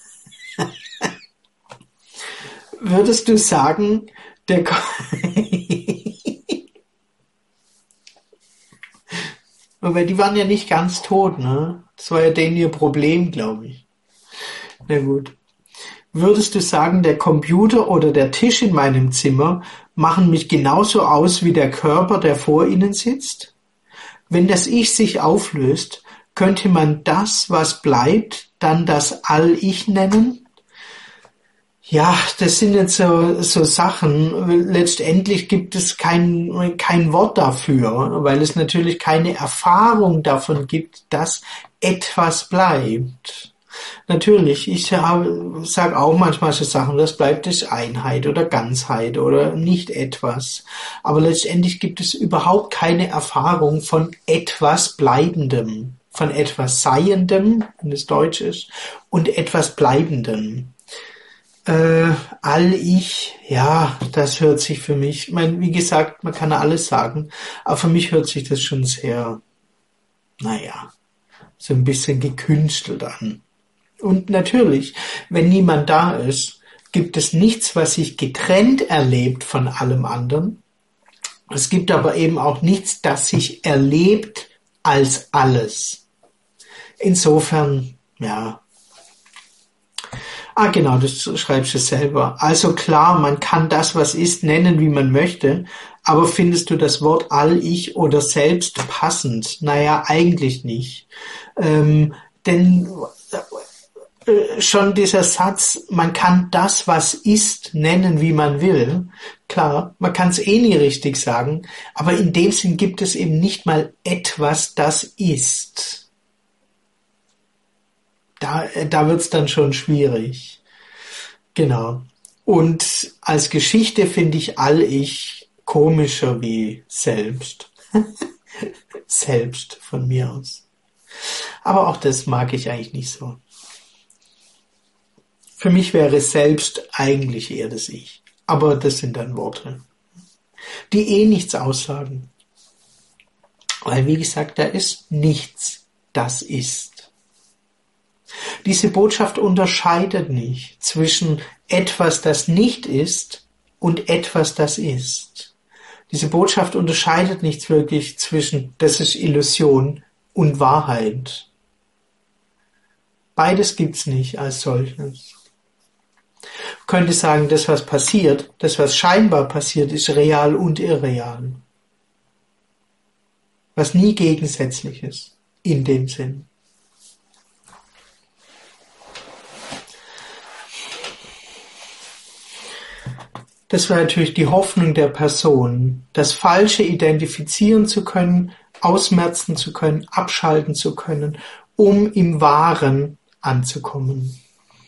Würdest du sagen, aber die waren ja nicht ganz tot, ne? Das war ja denen ihr Problem, glaube ich. Na gut. Würdest du sagen, der Computer oder der Tisch in meinem Zimmer machen mich genauso aus wie der Körper, der vor ihnen sitzt? Wenn das Ich sich auflöst, könnte man das, was bleibt, dann das All-Ich nennen? Ja, das sind jetzt so Sachen. Letztendlich gibt es kein Wort dafür, weil es natürlich keine Erfahrung davon gibt, dass etwas bleibt. Natürlich, ich sage auch manchmal so Sachen, das bleibt ist Einheit oder Ganzheit oder nicht etwas. Aber letztendlich gibt es überhaupt keine Erfahrung von etwas Bleibendem, von etwas Seiendem, wenn es Deutsch ist, und etwas Bleibendem. All-Ich, ja, das hört sich für mich, ich meine, wie gesagt, man kann alles sagen, aber für mich hört sich das schon sehr, so ein bisschen gekünstelt an. Und natürlich, wenn niemand da ist, gibt es nichts, was sich getrennt erlebt von allem anderen. Es gibt aber eben auch nichts, das sich erlebt als alles. Insofern, ja. Genau, das schreibst du selber. Also klar, man kann das, was ist, nennen, wie man möchte, aber findest du das Wort All-Ich oder Selbst passend? Naja, eigentlich nicht. Denn schon dieser Satz, man kann das, was ist, nennen, wie man will. Klar, man kann es nie richtig sagen, aber in dem Sinn gibt es eben nicht mal etwas, das ist. Da wird's dann schon schwierig. Genau. Und als Geschichte finde ich All-Ich komischer wie Selbst. Selbst von mir aus. Aber auch das mag ich eigentlich nicht so. Für mich wäre Selbst eigentlich eher das Ich. Aber das sind dann Worte, die nichts aussagen. Weil, wie gesagt, da ist nichts, das ist. Diese Botschaft unterscheidet nicht zwischen etwas, das nicht ist, und etwas, das ist. Diese Botschaft unterscheidet nicht wirklich zwischen, das ist Illusion und Wahrheit. Beides gibt's nicht als solches. Ich könnte sagen, das, was passiert, das, was scheinbar passiert, ist real und irreal. Was nie gegensätzlich ist, in dem Sinn. Das war natürlich die Hoffnung der Person, das Falsche identifizieren zu können, ausmerzen zu können, abschalten zu können, um im Wahren anzukommen.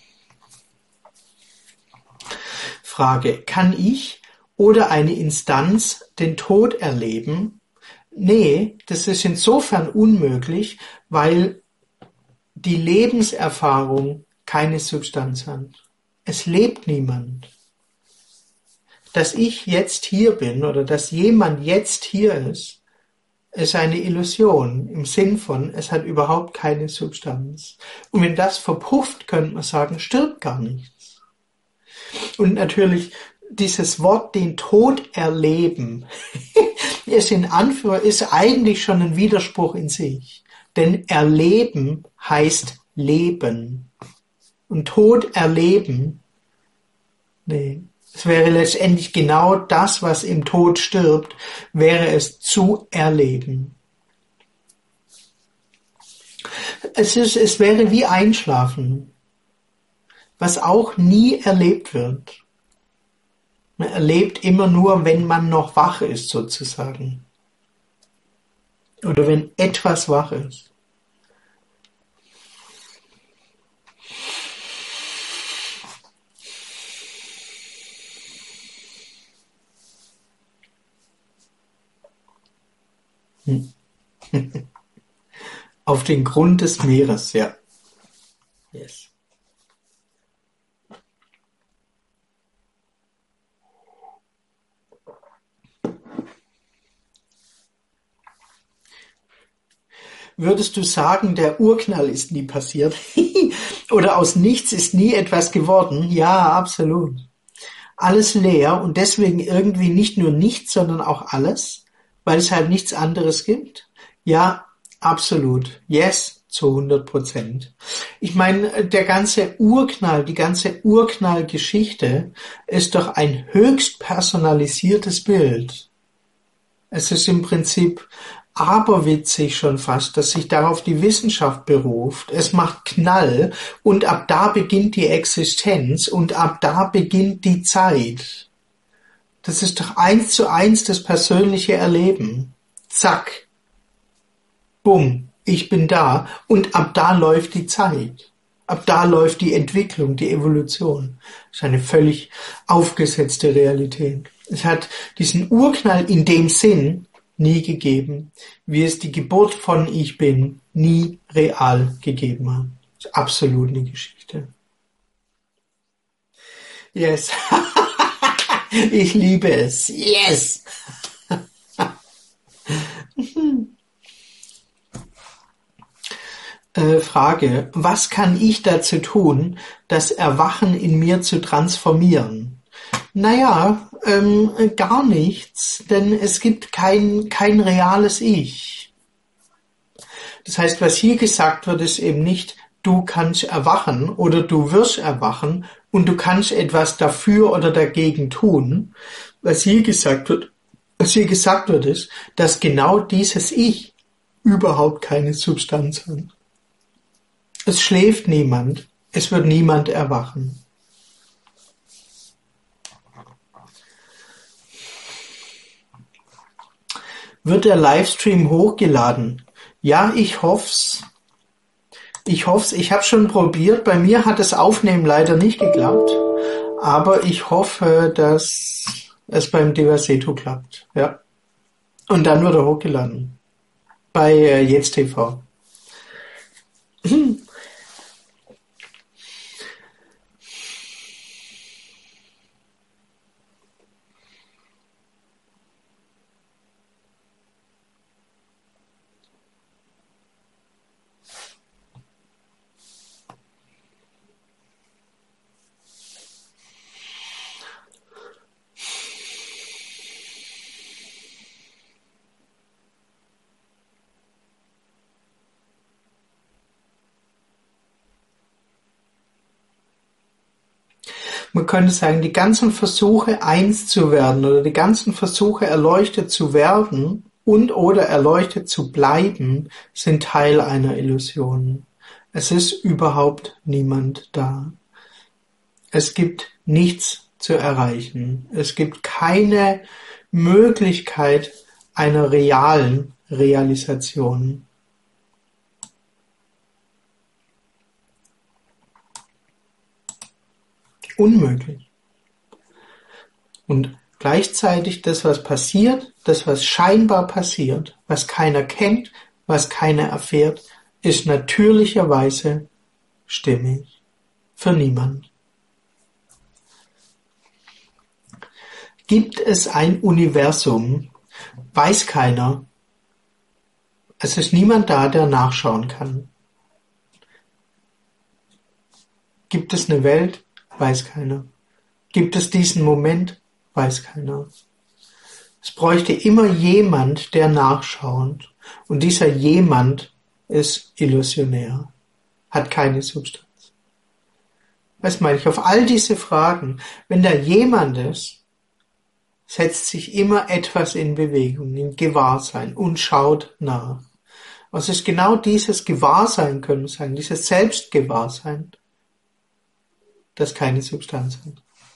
Frage: Kann ich oder eine Instanz den Tod erleben? Nee, das ist insofern unmöglich, weil die Lebenserfahrung keine Substanz hat. Es lebt niemand. Dass ich jetzt hier bin oder dass jemand jetzt hier ist eine Illusion im Sinn von, es hat überhaupt keine Substanz. Und wenn das verpufft, könnte man sagen, stirbt gar nichts. Und natürlich dieses Wort, den Tod erleben, ist eigentlich schon ein Widerspruch in sich. Denn erleben heißt leben. Und Tod erleben, nee, Es wäre letztendlich genau das, was im Tod stirbt, wäre es zu erleben. Es wäre wie Einschlafen, was auch nie erlebt wird. Man erlebt immer nur, wenn man noch wach ist, sozusagen. Oder wenn etwas wach ist. Auf den Grund des Meeres, ja. Yes. Würdest du sagen, der Urknall ist nie passiert? Oder aus nichts ist nie etwas geworden? Ja, absolut. Alles leer und deswegen irgendwie nicht nur nichts, sondern auch alles, weil es halt nichts anderes gibt? Ja, absolut. Yes, zu 100%. Ich meine, der ganze Urknall, die ganze Urknallgeschichte ist doch ein höchst personalisiertes Bild. Es ist im Prinzip aberwitzig schon fast, dass sich darauf die Wissenschaft beruft. Es macht Knall und ab da beginnt die Existenz und ab da beginnt die Zeit. Das ist doch 1:1 das persönliche Erleben. Zack. Bumm. Ich bin da und ab da läuft die Zeit. Ab da läuft die Entwicklung, die Evolution. Das ist eine völlig aufgesetzte Realität. Es hat diesen Urknall in dem Sinn nie gegeben, wie es die Geburt von Ich Bin nie real gegeben hat. Das ist absolut eine Geschichte. Yes. Ich liebe es. Yes. Frage. Was kann ich dazu tun, das Erwachen in mir zu transformieren? Naja, gar nichts, denn es gibt kein reales Ich. Das heißt, was hier gesagt wird, ist eben nicht, du kannst erwachen oder du wirst erwachen und du kannst etwas dafür oder dagegen tun. Was hier gesagt wird, ist, dass genau dieses Ich überhaupt keine Substanz hat. Es schläft niemand, es wird niemand erwachen. Wird der Livestream hochgeladen? Ja, ich hoff's. Ich habe schon probiert. Bei mir hat das Aufnehmen leider nicht geklappt. Aber ich hoffe, dass es beim Devaseto klappt. Ja. Und dann wird er hochgeladen. Bei Jetzt TV. Man könnte sagen, die ganzen Versuche, eins zu werden oder die ganzen Versuche, erleuchtet zu werden und oder erleuchtet zu bleiben, sind Teil einer Illusion. Es ist überhaupt niemand da. Es gibt nichts zu erreichen. Es gibt keine Möglichkeit einer realen Realisation. Unmöglich. Und gleichzeitig das, was passiert, das, was scheinbar passiert, was keiner kennt, was keiner erfährt, ist natürlicherweise stimmig. Für niemand. Gibt es ein Universum? Weiß keiner. Es ist niemand da, der nachschauen kann. Gibt es eine Welt? Weiß keiner. Gibt es diesen Moment? Weiß keiner. Es bräuchte immer jemand, der nachschaut. Und dieser jemand ist illusionär. Hat keine Substanz. Was meine ich? Auf all diese Fragen, wenn da jemand ist, setzt sich immer etwas in Bewegung, in Gewahrsein und schaut nach. Was ist genau dieses Gewahrsein, können wir sagen, dieses Selbstgewahrsein, das keine Substanz hat.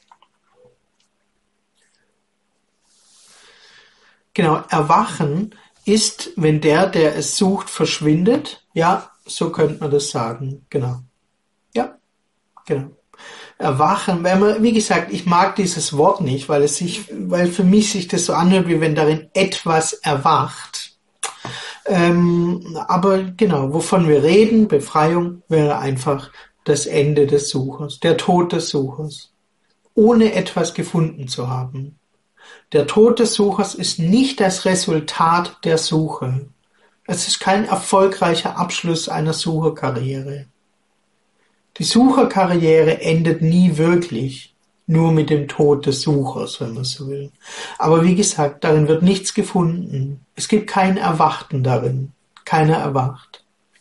Genau, Erwachen ist, wenn der es sucht, verschwindet. Ja, so könnte man das sagen. Genau. Ja, genau. Erwachen, wenn man, wie gesagt, ich mag dieses Wort nicht, weil für mich sich das so anhört, wie wenn darin etwas erwacht. Aber genau, wovon wir reden, Befreiung, wäre einfach das Ende des Suchers, der Tod des Suchers, ohne etwas gefunden zu haben. Der Tod des Suchers ist nicht das Resultat der Suche. Es ist kein erfolgreicher Abschluss einer Sucherkarriere. Die Sucherkarriere endet nie wirklich, nur mit dem Tod des Suchers, wenn man so will. Aber wie gesagt, darin wird nichts gefunden. Es gibt kein Erwachten darin. Keiner erwacht.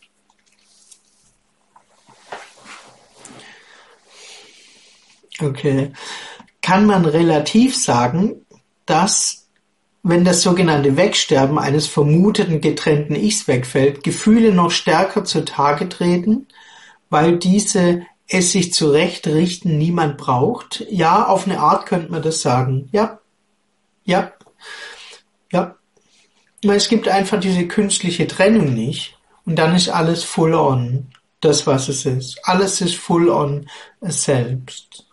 Okay. Kann man relativ sagen, dass, wenn das sogenannte Wegsterben eines vermuteten getrennten Ichs wegfällt, Gefühle noch stärker zutage treten, weil diese es sich zurechtrichten niemand braucht? Ja, auf eine Art könnte man das sagen. Ja, ja, ja. Weil es gibt einfach diese künstliche Trennung nicht und dann ist alles full on, das was es ist. Alles ist full on es selbst.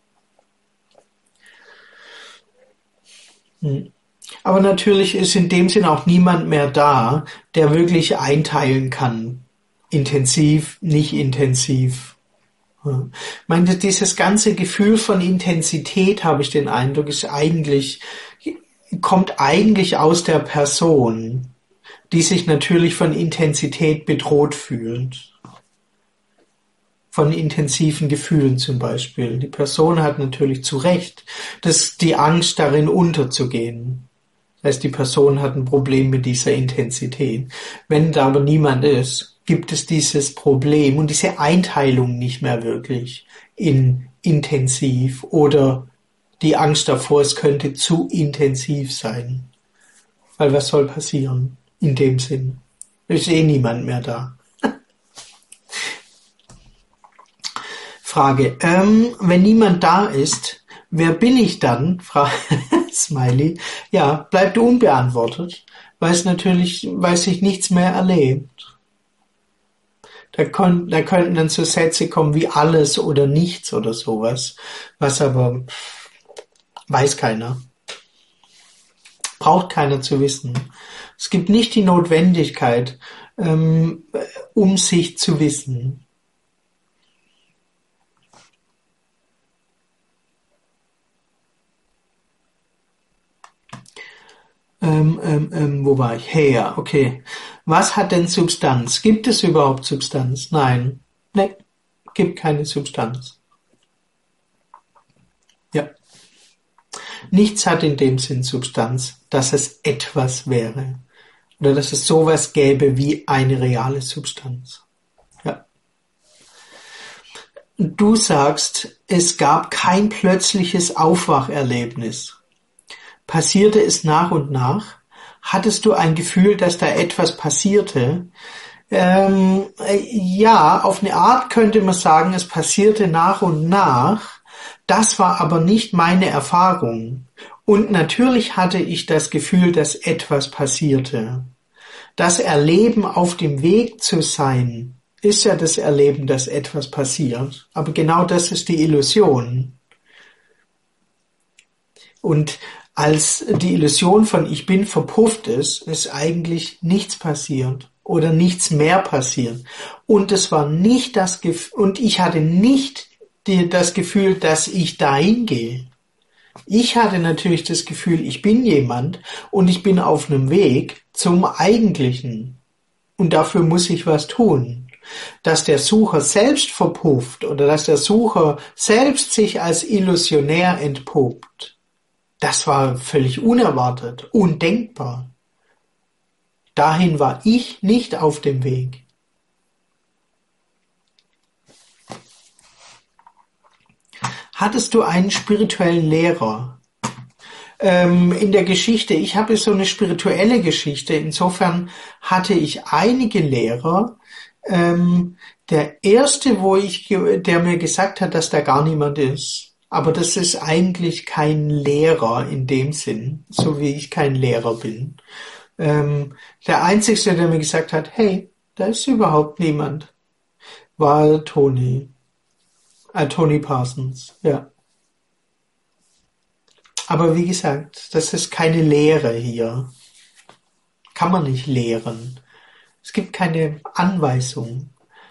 Aber natürlich ist in dem Sinn auch niemand mehr da, der wirklich einteilen kann. Intensiv, nicht intensiv. Ja. Ich meine, dieses ganze Gefühl von Intensität, habe ich den Eindruck, kommt eigentlich aus der Person, die sich natürlich von Intensität bedroht fühlt. Von intensiven Gefühlen zum Beispiel. Die Person hat natürlich zu Recht die Angst darin unterzugehen. Das heißt, die Person hat ein Problem mit dieser Intensität. Wenn da aber niemand ist, gibt es dieses Problem und diese Einteilung nicht mehr wirklich in intensiv oder die Angst davor, es könnte zu intensiv sein. Weil was soll passieren in dem Sinn? Es ist eh niemand mehr da. Frage, wenn niemand da ist, wer bin ich dann? Smiley. Ja, bleibt unbeantwortet, weil sich nichts mehr erlebt. Da könnten dann so Sätze kommen wie alles oder nichts oder sowas, was aber weiß keiner. Braucht keiner zu wissen. Es gibt nicht die Notwendigkeit, um sich zu wissen. Wo war ich? Hey, ja, okay. Was hat denn Substanz? Gibt es überhaupt Substanz? Nein. Ne, gibt keine Substanz. Ja. Nichts hat in dem Sinn Substanz, dass es etwas wäre. Oder dass es sowas gäbe wie eine reale Substanz. Ja. Du sagst, es gab kein plötzliches Aufwacherlebnis. Passierte es nach und nach? Hattest du ein Gefühl, dass da etwas passierte? Ja, auf eine Art könnte man sagen, es passierte nach und nach. Das war aber nicht meine Erfahrung. Und natürlich hatte ich das Gefühl, dass etwas passierte. Das Erleben, auf dem Weg zu sein, ist ja das Erleben, dass etwas passiert. Aber genau das ist die Illusion. Und als die Illusion von Ich bin verpufft ist eigentlich nichts passiert oder nichts mehr passiert. Und es war nicht das Gefühl, und ich hatte nicht das Gefühl, dass ich dahin gehe. Ich hatte natürlich das Gefühl, ich bin jemand und ich bin auf einem Weg zum Eigentlichen. Und dafür muss ich was tun. Dass der Sucher selbst verpufft oder dass der Sucher selbst sich als Illusionär entpuppt, das war völlig unerwartet, undenkbar. Dahin war ich nicht auf dem Weg. Hattest du einen spirituellen Lehrer? In der Geschichte, ich habe so eine spirituelle Geschichte, insofern hatte ich einige Lehrer. Der erste, der mir gesagt hat, dass da gar niemand ist, aber das ist eigentlich kein Lehrer in dem Sinn, so wie ich kein Lehrer bin. Der einzigste, der mir gesagt hat, hey, da ist überhaupt niemand, war Tony Parsons, ja. Aber wie gesagt, das ist keine Lehre hier. Kann man nicht lehren. Es gibt keine Anweisung.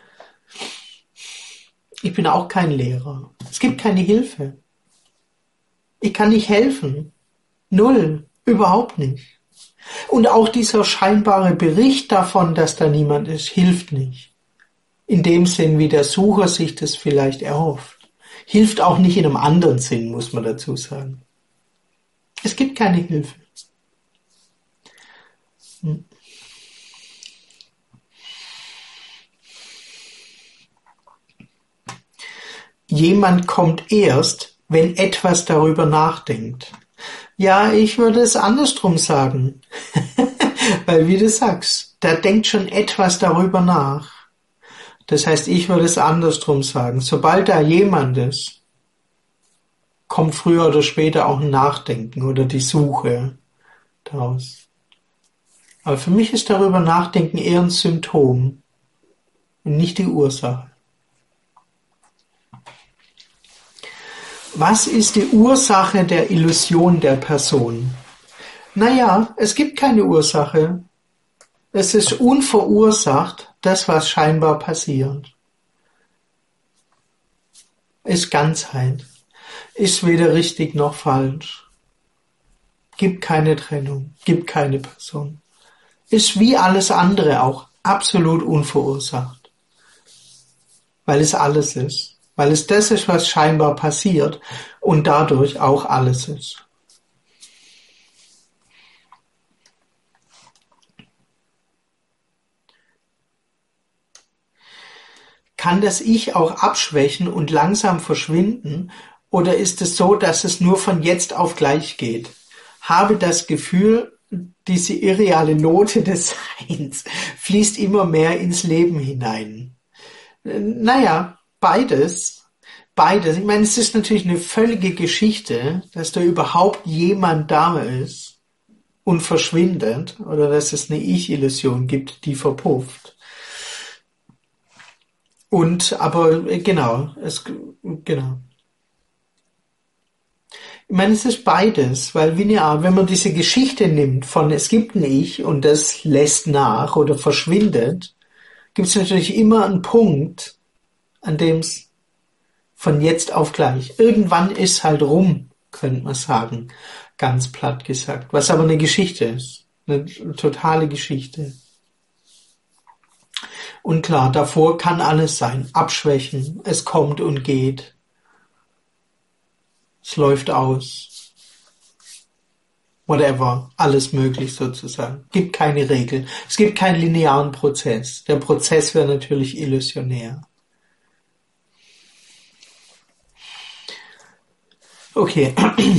Ich bin auch kein Lehrer. Es gibt keine Hilfe. Ich kann nicht helfen. Null. Überhaupt nicht. Und auch dieser scheinbare Bericht davon, dass da niemand ist, hilft nicht. In dem Sinn, wie der Sucher sich das vielleicht erhofft. Hilft auch nicht in einem anderen Sinn, muss man dazu sagen. Es gibt keine Hilfe. Jemand kommt erst, wenn etwas darüber nachdenkt. Ja, ich würde es andersrum sagen. Weil wie du sagst, da denkt schon etwas darüber nach. Das heißt, ich würde es andersrum sagen. Sobald da jemand ist, kommt früher oder später auch ein Nachdenken oder die Suche daraus. Aber für mich ist darüber nachdenken eher ein Symptom und nicht die Ursache. Was ist die Ursache der Illusion der Person? Naja, es gibt keine Ursache. Es ist unverursacht, das, was scheinbar passiert. Ist Ganzheit. Ist weder richtig noch falsch. Gibt keine Trennung. Gibt keine Person. Ist wie alles andere auch absolut unverursacht. Weil es alles ist. Weil es das ist, was scheinbar passiert und dadurch auch alles ist. Kann das Ich auch abschwächen und langsam verschwinden, oder ist es so, dass es nur von jetzt auf gleich geht? Habe das Gefühl, diese irreale Note des Seins fließt immer mehr ins Leben hinein. Naja, beides. Beides. Ich meine, es ist natürlich eine völlige Geschichte, dass da überhaupt jemand da ist und verschwindet, oder dass es eine Ich-Illusion gibt, die verpufft. Aber genau. Ich meine, es ist beides, weil wenn man diese Geschichte nimmt von es gibt ein Ich und das lässt nach oder verschwindet, gibt es natürlich immer einen Punkt, an dem es von jetzt auf gleich. Irgendwann ist halt rum, könnte man sagen, ganz platt gesagt. Was aber eine Geschichte ist, eine totale Geschichte. Und klar, davor kann alles sein, abschwächen, es kommt und geht, es läuft aus, whatever, alles möglich sozusagen. Gibt keine Regel, es gibt keinen linearen Prozess. Der Prozess wäre natürlich illusionär. Okay.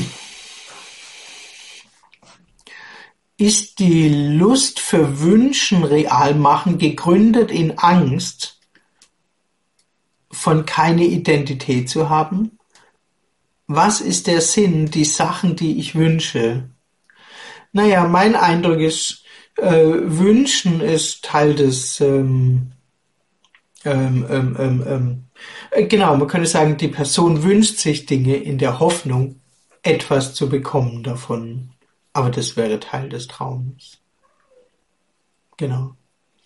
Ist die Lust für Wünschen real machen gegründet in Angst, von keine Identität zu haben? Was ist der Sinn, die Sachen, die ich wünsche? Naja, mein Eindruck ist, Wünschen ist Teil des, genau, man könnte sagen, die Person wünscht sich Dinge in der Hoffnung, etwas zu bekommen davon. Aber das wäre Teil des Traums. Genau.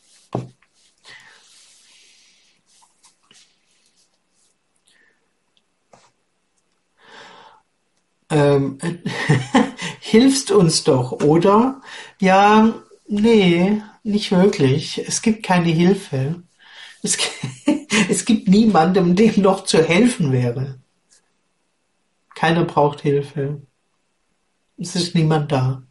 Hilfst uns doch, oder? Ja, nee, nicht wirklich. Es gibt keine Hilfe. Es, es gibt niemandem, dem noch zu helfen wäre. Keiner braucht Hilfe. Es ist niemand da.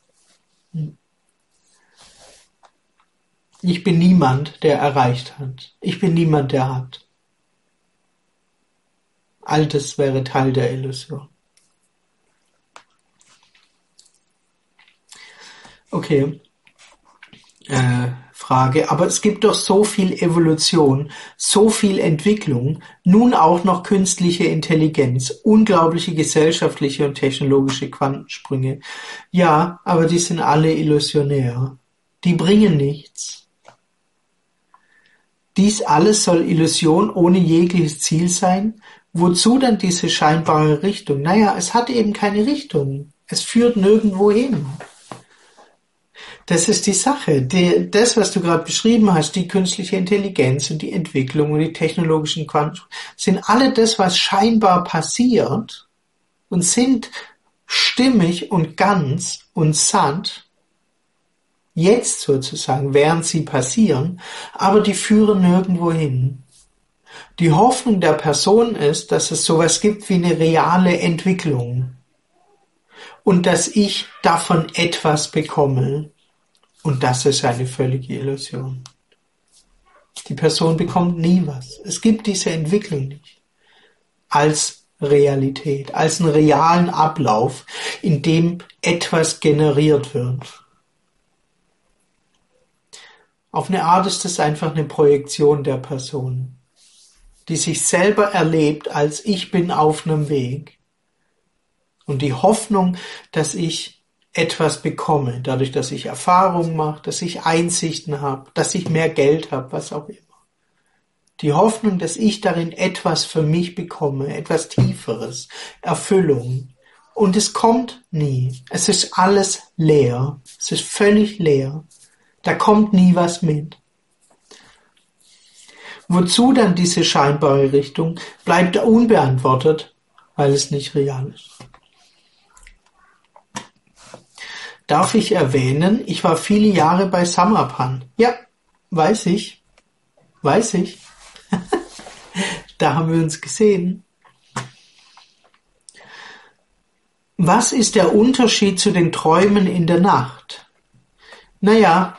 Ich bin niemand, der erreicht hat. Ich bin niemand, der hat. All das wäre Teil der Illusion. Okay. Frage, aber es gibt doch so viel Evolution, so viel Entwicklung, nun auch noch künstliche Intelligenz, unglaubliche gesellschaftliche und technologische Quantensprünge. Ja, aber die sind alle illusionär. Die bringen nichts. Dies alles soll Illusion ohne jegliches Ziel sein? Wozu dann diese scheinbare Richtung? Naja, es hat eben keine Richtung. Es führt nirgendwo hin. Das ist die Sache. Das, was du gerade beschrieben hast, die künstliche Intelligenz und die Entwicklung und die technologischen Quanten, sind alle das, was scheinbar passiert und sind stimmig und ganz und satt, jetzt sozusagen, während sie passieren, aber die führen nirgendwo hin. Die Hoffnung der Person ist, dass es sowas gibt wie eine reale Entwicklung und dass ich davon etwas bekomme. Und das ist eine völlige Illusion. Die Person bekommt nie was. Es gibt diese Entwicklung nicht. Als Realität, als einen realen Ablauf, in dem etwas generiert wird. Auf eine Art ist es einfach eine Projektion der Person, die sich selber erlebt als ich bin auf einem Weg. Und die Hoffnung, dass ich etwas bekomme, dadurch, dass ich Erfahrungen mache, dass ich Einsichten habe, dass ich mehr Geld habe, was auch immer. Die Hoffnung, dass ich darin etwas für mich bekomme, etwas Tieferes, Erfüllung. Und es kommt nie. Es ist alles leer. Es ist völlig leer. Da kommt nie was mit. Wozu dann diese scheinbare Richtung, bleibt unbeantwortet, weil es nicht real ist. Darf ich erwähnen, ich war viele Jahre bei Samarpan. Ja, weiß ich. Weiß ich. Da haben wir uns gesehen. Was ist der Unterschied zu den Träumen in der Nacht? Naja,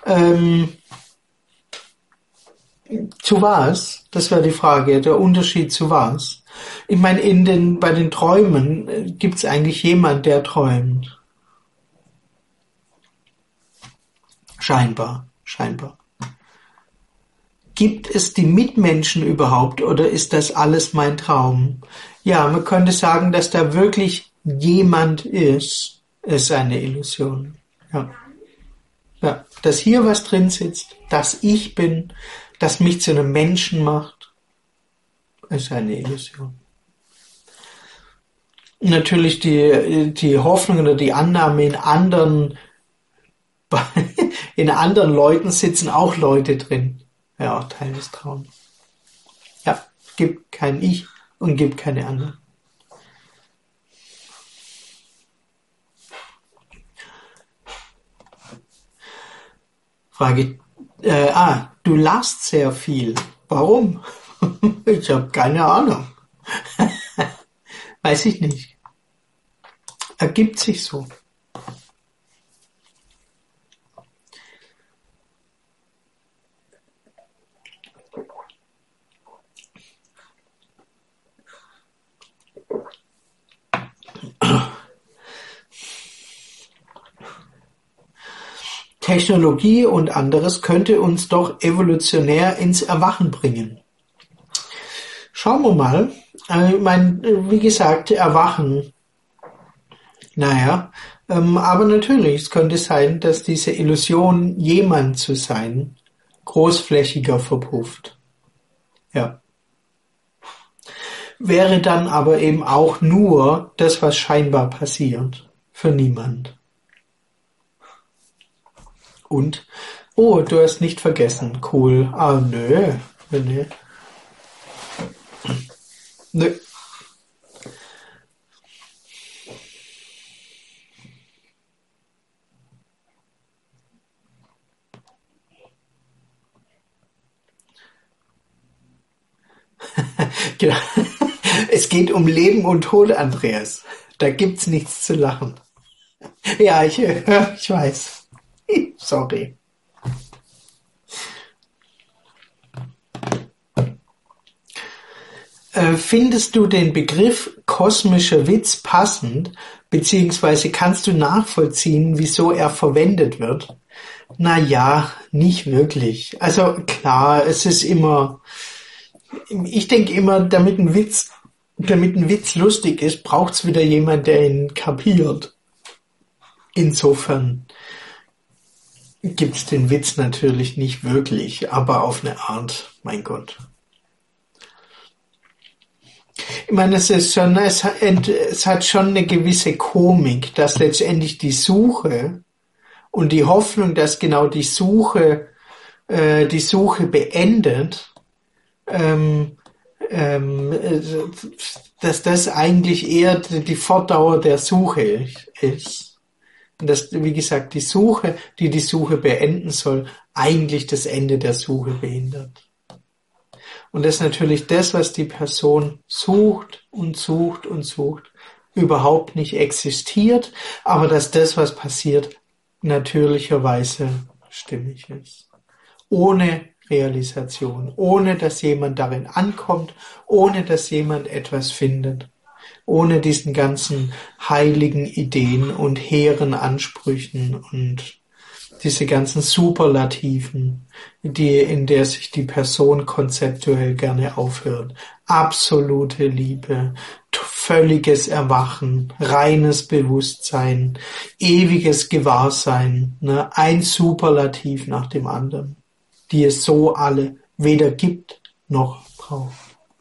zu was? Das wäre die Frage. Der Unterschied zu was? Ich meine, bei den Träumen gibt es eigentlich jemand, der träumt. Scheinbar. Gibt es die Mitmenschen überhaupt oder ist das alles mein Traum? Ja, man könnte sagen, dass da wirklich jemand ist eine Illusion. Ja, dass hier was drin sitzt, dass ich bin, das mich zu einem Menschen macht, ist eine Illusion. Natürlich die Hoffnung oder die Annahme in anderen Leuten sitzen auch Leute drin. Ja, auch Teil des Traums. Ja, gibt kein Ich und gibt keine anderen. Frage, du lachst sehr viel. Warum? Ich habe keine Ahnung. Weiß ich nicht. Ergibt sich so. Technologie und anderes könnte uns doch evolutionär ins Erwachen bringen. Schauen wir mal. Ich meine, wie gesagt, Erwachen. Naja, aber natürlich, es könnte sein, dass diese Illusion, jemand zu sein, großflächiger verpufft. Ja. Wäre dann aber eben auch nur das, was scheinbar passiert, für niemand. Und, oh, du hast nicht vergessen, cool. Ah, nö. Nö. Genau. Es geht um Leben und Tod, Andreas. Da gibt's nichts zu lachen. Ja, ich weiß. Sorry. Findest du den Begriff kosmischer Witz passend, beziehungsweise kannst du nachvollziehen, wieso er verwendet wird? Na ja, nicht wirklich. Also klar, es ist immer, ich denke immer, damit ein Witz lustig ist, braucht's wieder jemand, der ihn kapiert. Insofern gibt's den Witz natürlich nicht wirklich, aber auf eine Art, mein Gott. Ich meine, es hat schon eine gewisse Komik, dass letztendlich die Suche und die Hoffnung, dass genau die Suche beendet, ähm, ähm, äh, dass das eigentlich eher die Fortdauer der Suche ist. Und dass, wie gesagt, die Suche beenden soll, eigentlich das Ende der Suche behindert. Und das ist natürlich das, was die Person sucht und sucht und sucht, überhaupt nicht existiert, aber dass das, was passiert, natürlicherweise stimmig ist. Ohne Realisation, ohne dass jemand darin ankommt, ohne dass jemand etwas findet, ohne diesen ganzen heiligen Ideen und hehren Ansprüchen und diese ganzen Superlativen, in der sich die Person konzeptuell gerne aufhört. Absolute Liebe, völliges Erwachen, reines Bewusstsein, ewiges Gewahrsein, ne? Ein Superlativ nach dem anderen, die es so alle weder gibt noch braucht.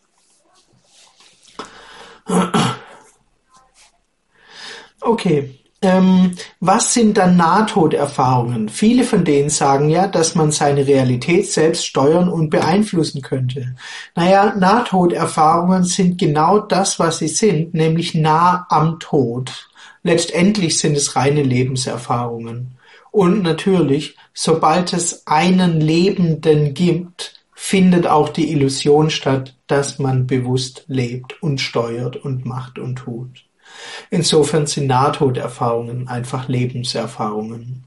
Okay. Was sind dann Nahtoderfahrungen? Viele von denen sagen ja, dass man seine Realität selbst steuern und beeinflussen könnte. Naja, Nahtoderfahrungen sind genau das, was sie sind, nämlich nah am Tod. Letztendlich sind es reine Lebenserfahrungen. Und natürlich, sobald es einen Lebenden gibt, findet auch die Illusion statt, dass man bewusst lebt und steuert und macht und tut. Insofern sind Nahtoderfahrungen einfach Lebenserfahrungen,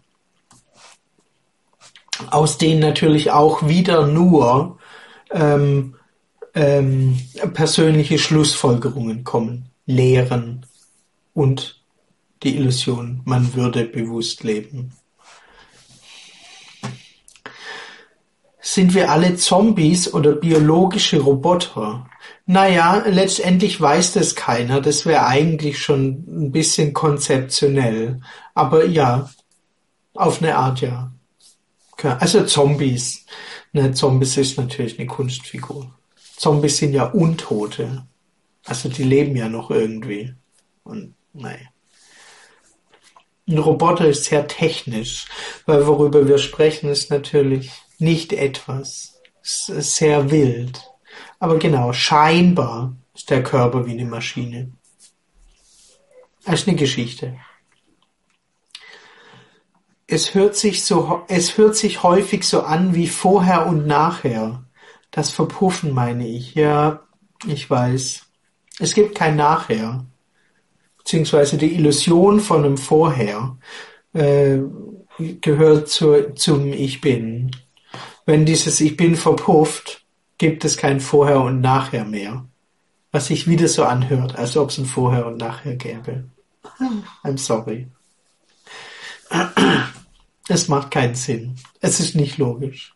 aus denen natürlich auch wieder nur ähm, persönliche Schlussfolgerungen kommen, Lehren und die Illusion, man würde bewusst leben. Sind wir alle Zombies oder biologische Roboter? Naja, letztendlich weiß das keiner. Das wäre eigentlich schon ein bisschen konzeptionell. Aber ja, auf eine Art ja. Also Zombies. Ne, Zombies ist natürlich eine Kunstfigur. Zombies sind ja Untote. Also die leben ja noch irgendwie. Und naja. Ein Roboter ist sehr technisch, weil worüber wir sprechen, ist natürlich nicht etwas. Es ist sehr wild. Aber genau, scheinbar ist der Körper wie eine Maschine. Das ist eine Geschichte. Es hört sich häufig so an wie vorher und nachher. Das Verpuffen meine ich. Ja, ich weiß. Es gibt kein Nachher. Beziehungsweise die Illusion von einem Vorher gehört zum Ich Bin. Wenn dieses Ich Bin verpufft, gibt es kein Vorher und Nachher mehr. Was sich wieder so anhört, als ob es ein Vorher und Nachher gäbe. I'm sorry. Es macht keinen Sinn. Es ist nicht logisch.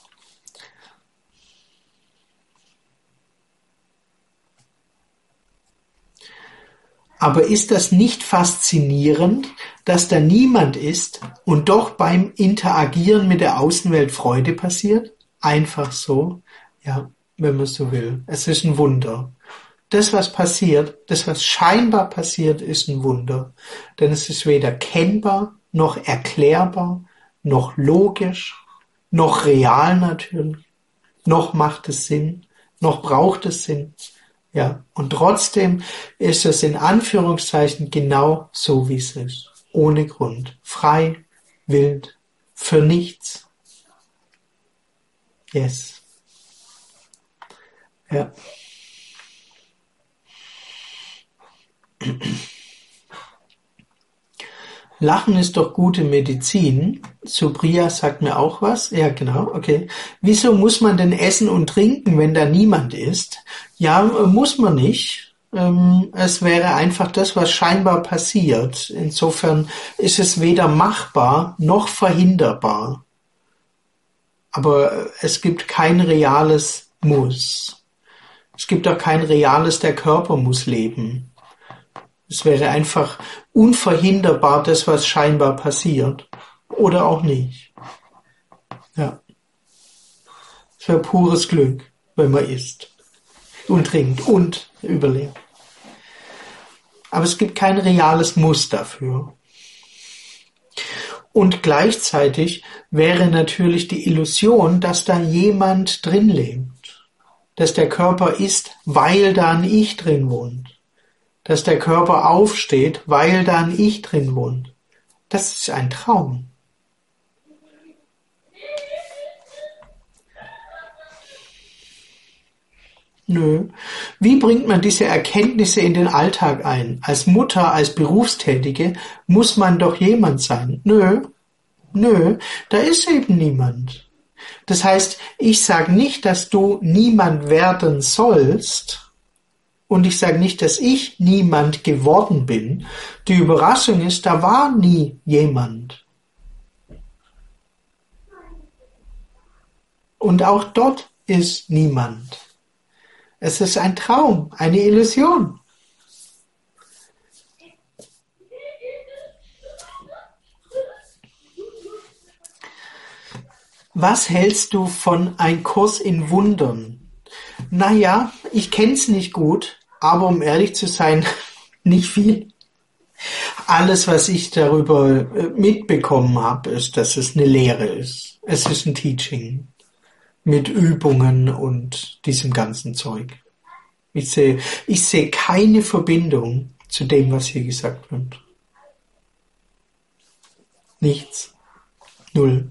Aber ist das nicht faszinierend, dass da niemand ist und doch beim Interagieren mit der Außenwelt Freude passiert? Einfach so. Ja, wenn man so will. Es ist ein Wunder. Das, was passiert, das, was scheinbar passiert, ist ein Wunder. Denn es ist weder kennbar, noch erklärbar, noch logisch, noch real natürlich, noch macht es Sinn, noch braucht es Sinn. Ja, und trotzdem ist es in Anführungszeichen genau so, wie es ist. Ohne Grund. Frei, wild, für nichts. Yes. Ja. Lachen ist doch gute Medizin. Supriya sagt mir auch was. Ja, genau, okay. Wieso muss man denn essen und trinken, wenn da niemand ist? Ja, muss man nicht. Es wäre einfach das, was scheinbar passiert. Insofern ist es weder machbar noch verhinderbar. Aber es gibt kein reales Muss. Es gibt auch kein reales, der Körper muss leben. Es wäre einfach unverhinderbar, das, was scheinbar passiert. Oder auch nicht. Ja. Es wäre pures Glück, wenn man isst und trinkt und überlebt. Aber es gibt kein reales Muss dafür. Und gleichzeitig wäre natürlich die Illusion, dass da jemand drin lebt. Dass der Körper ist, weil da ein Ich drin wohnt. Dass der Körper aufsteht, weil da ein Ich drin wohnt. Das ist ein Traum. Nö. Wie bringt man diese Erkenntnisse in den Alltag ein? Als Mutter, als Berufstätige muss man doch jemand sein. Nö, da ist eben niemand. Das heißt, ich sage nicht, dass du niemand werden sollst, und ich sage nicht, dass ich niemand geworden bin. Die Überraschung ist, da war nie jemand. Und auch dort ist niemand. Es ist ein Traum, eine Illusion. Was hältst du von Ein Kurs in Wundern? Naja, ich kenn's nicht gut, aber um ehrlich zu sein, nicht viel. Alles, was ich darüber mitbekommen habe, ist, dass es eine Lehre ist. Es ist ein Teaching mit Übungen und diesem ganzen Zeug. Ich sehe keine Verbindung zu dem, was hier gesagt wird. Nichts. Null.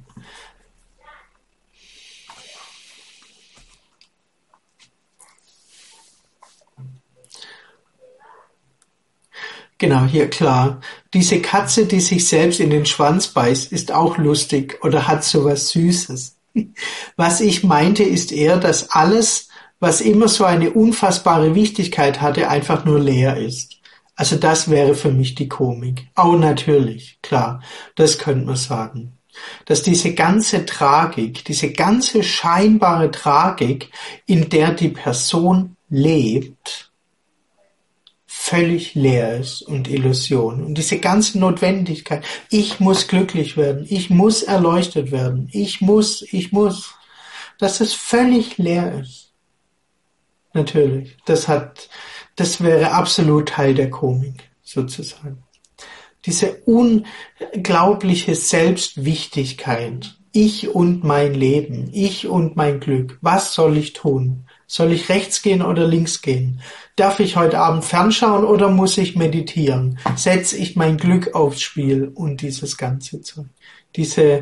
Genau, hier klar. Diese Katze, die sich selbst in den Schwanz beißt, ist auch lustig oder hat sowas Süßes. Was ich meinte, ist eher, dass alles, was immer so eine unfassbare Wichtigkeit hatte, einfach nur leer ist. Also das wäre für mich die Komik. Oh, natürlich, klar, das könnte man sagen. Dass diese ganze Tragik, diese ganze scheinbare Tragik, in der die Person lebt, völlig leer ist und Illusion. Und diese ganze Notwendigkeit, ich muss glücklich werden, ich muss erleuchtet werden, ich muss, dass es völlig leer ist. Natürlich. Das wäre absolut Teil der Komik, sozusagen. Diese unglaubliche Selbstwichtigkeit. Ich und mein Leben, ich und mein Glück. Was soll ich tun? Soll ich rechts gehen oder links gehen? Darf ich heute Abend fernschauen oder muss ich meditieren? Setze ich mein Glück aufs Spiel und dieses ganze Zeug. Diese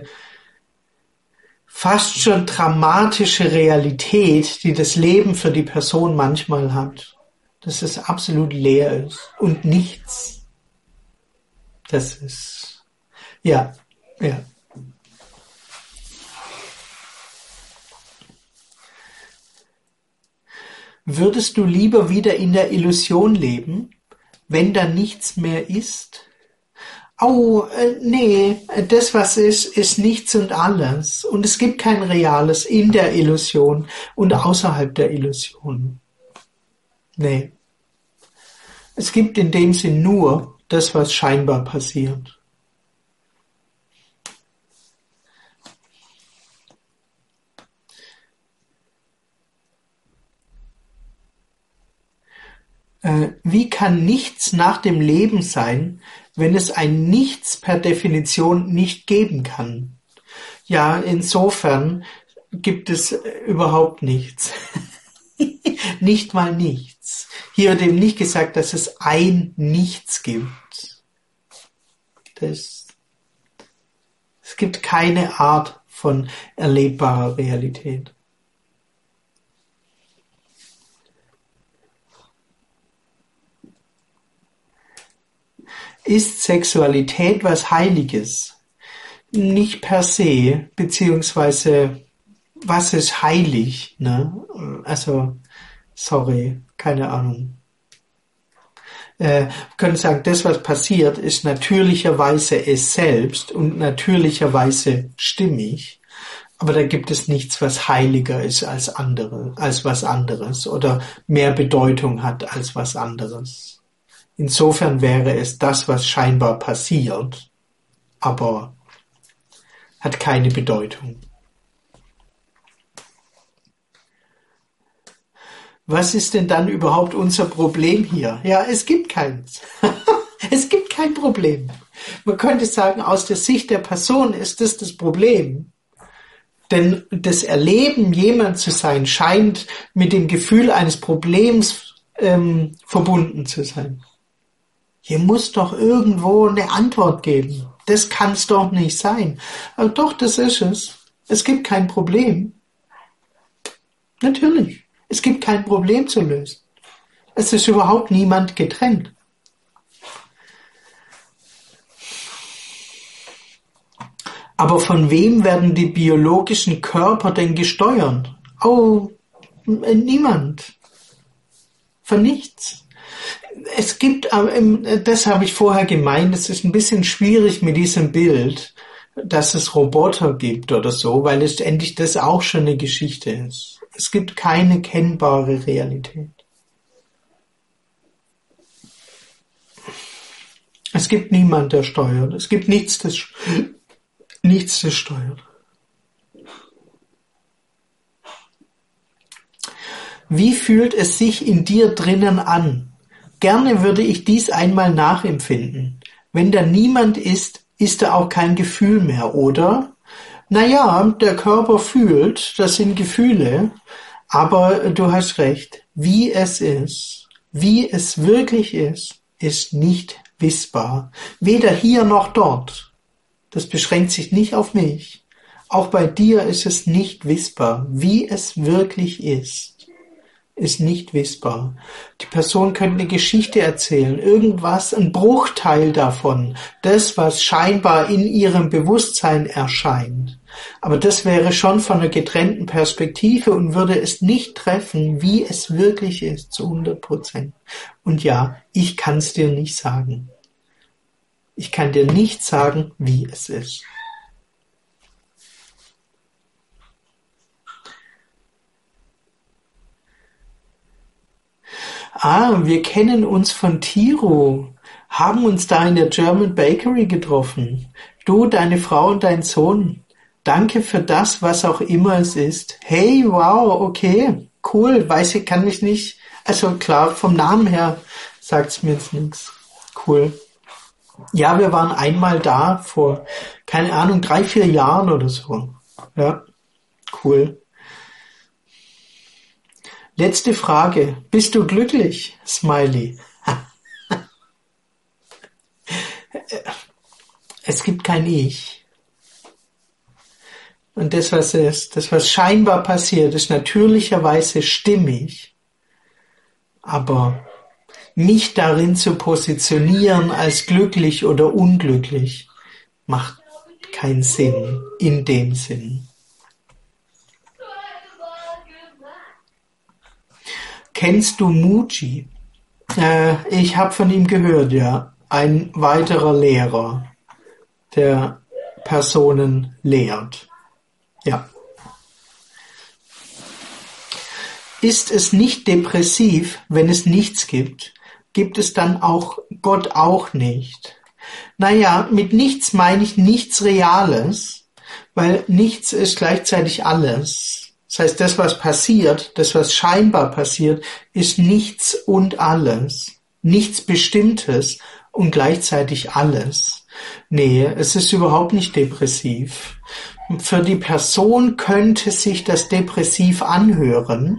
fast schon dramatische Realität, die das Leben für die Person manchmal hat, dass es absolut leer ist und nichts. Das ist, ja, ja. Würdest du lieber wieder in der Illusion leben, wenn da nichts mehr ist? Oh, nee, das was ist nichts und alles. Und es gibt kein Reales in der Illusion und außerhalb der Illusion. Nee. Es gibt in dem Sinn nur das, was scheinbar passiert. Wie kann nichts nach dem Leben sein, wenn es ein Nichts per Definition nicht geben kann? Ja, insofern gibt es überhaupt nichts. Nicht mal nichts. Hier wird eben nicht gesagt, dass es ein Nichts gibt. Es gibt keine Art von erlebbarer Realität. Ist Sexualität was Heiliges? Nicht per se, beziehungsweise was ist heilig, ne? Also, sorry, keine Ahnung. Wir können sagen, das, was passiert, ist natürlicherweise es selbst und natürlicherweise stimmig. Aber da gibt es nichts, was heiliger ist als was anderes oder mehr Bedeutung hat als was anderes. Insofern wäre es das, was scheinbar passiert, aber hat keine Bedeutung. Was ist denn dann überhaupt unser Problem hier? Ja, es gibt keins. Es gibt kein Problem. Man könnte sagen, aus der Sicht der Person ist das Problem. Denn das Erleben, jemand zu sein, scheint mit dem Gefühl eines Problems verbunden zu sein. Hier muss doch irgendwo eine Antwort geben. Das kann es doch nicht sein. Aber doch, das ist es. Es gibt kein Problem. Natürlich. Es gibt kein Problem zu lösen. Es ist überhaupt niemand getrennt. Aber von wem werden die biologischen Körper denn gesteuert? Oh, niemand. Von nichts. Es gibt, das habe ich vorher gemeint, es ist ein bisschen schwierig mit diesem Bild, dass es Roboter gibt oder so, weil letztendlich das auch schon eine Geschichte ist. Es gibt keine kennbare Realität. Es gibt niemand, der steuert. Es gibt nichts, das steuert. Wie fühlt es sich in dir drinnen an? Gerne würde ich dies einmal nachempfinden. Wenn da niemand ist, ist da auch kein Gefühl mehr, oder? Naja, der Körper fühlt, das sind Gefühle, aber du hast recht, wie es ist, wie es wirklich ist nicht wissbar. Weder hier noch dort. Das beschränkt sich nicht auf mich. Auch bei dir ist es nicht wissbar. Wie es wirklich ist nicht wissbar. Die Person könnte eine Geschichte erzählen, irgendwas, ein Bruchteil davon, das, was scheinbar in ihrem Bewusstsein erscheint. Aber das wäre schon von einer getrennten Perspektive und würde es nicht treffen, wie es wirklich ist, zu 100%. Und ja, ich kann es dir nicht sagen. Ich kann dir nicht sagen, wie es ist. Wir kennen uns von Tiro, haben uns da in der German Bakery getroffen. Du, deine Frau und dein Sohn. Danke für das, was auch immer es ist. Hey, wow, okay, cool, weiß ich, kann mich nicht, also klar, vom Namen her sagt's mir jetzt nichts. Cool. Ja, wir waren einmal da vor, keine Ahnung, 3-4 Jahren oder so. Ja, cool. Letzte Frage. Bist du glücklich? Smiley. Es gibt kein Ich. Und das, was scheinbar passiert, ist natürlicherweise stimmig. Aber mich darin zu positionieren als glücklich oder unglücklich, macht keinen Sinn in dem Sinn. Kennst du Muji? Ich habe von ihm gehört, ja. Ein weiterer Lehrer, der Personen lehrt. Ja. Ist es nicht depressiv, wenn es nichts gibt? Gibt es dann auch Gott auch nicht? Naja, mit nichts meine ich nichts Reales, weil nichts ist gleichzeitig alles. Das heißt, das, was passiert, das, was scheinbar passiert, ist nichts und alles. Nichts Bestimmtes und gleichzeitig alles. Nee, es ist überhaupt nicht depressiv. Für die Person könnte sich das depressiv anhören,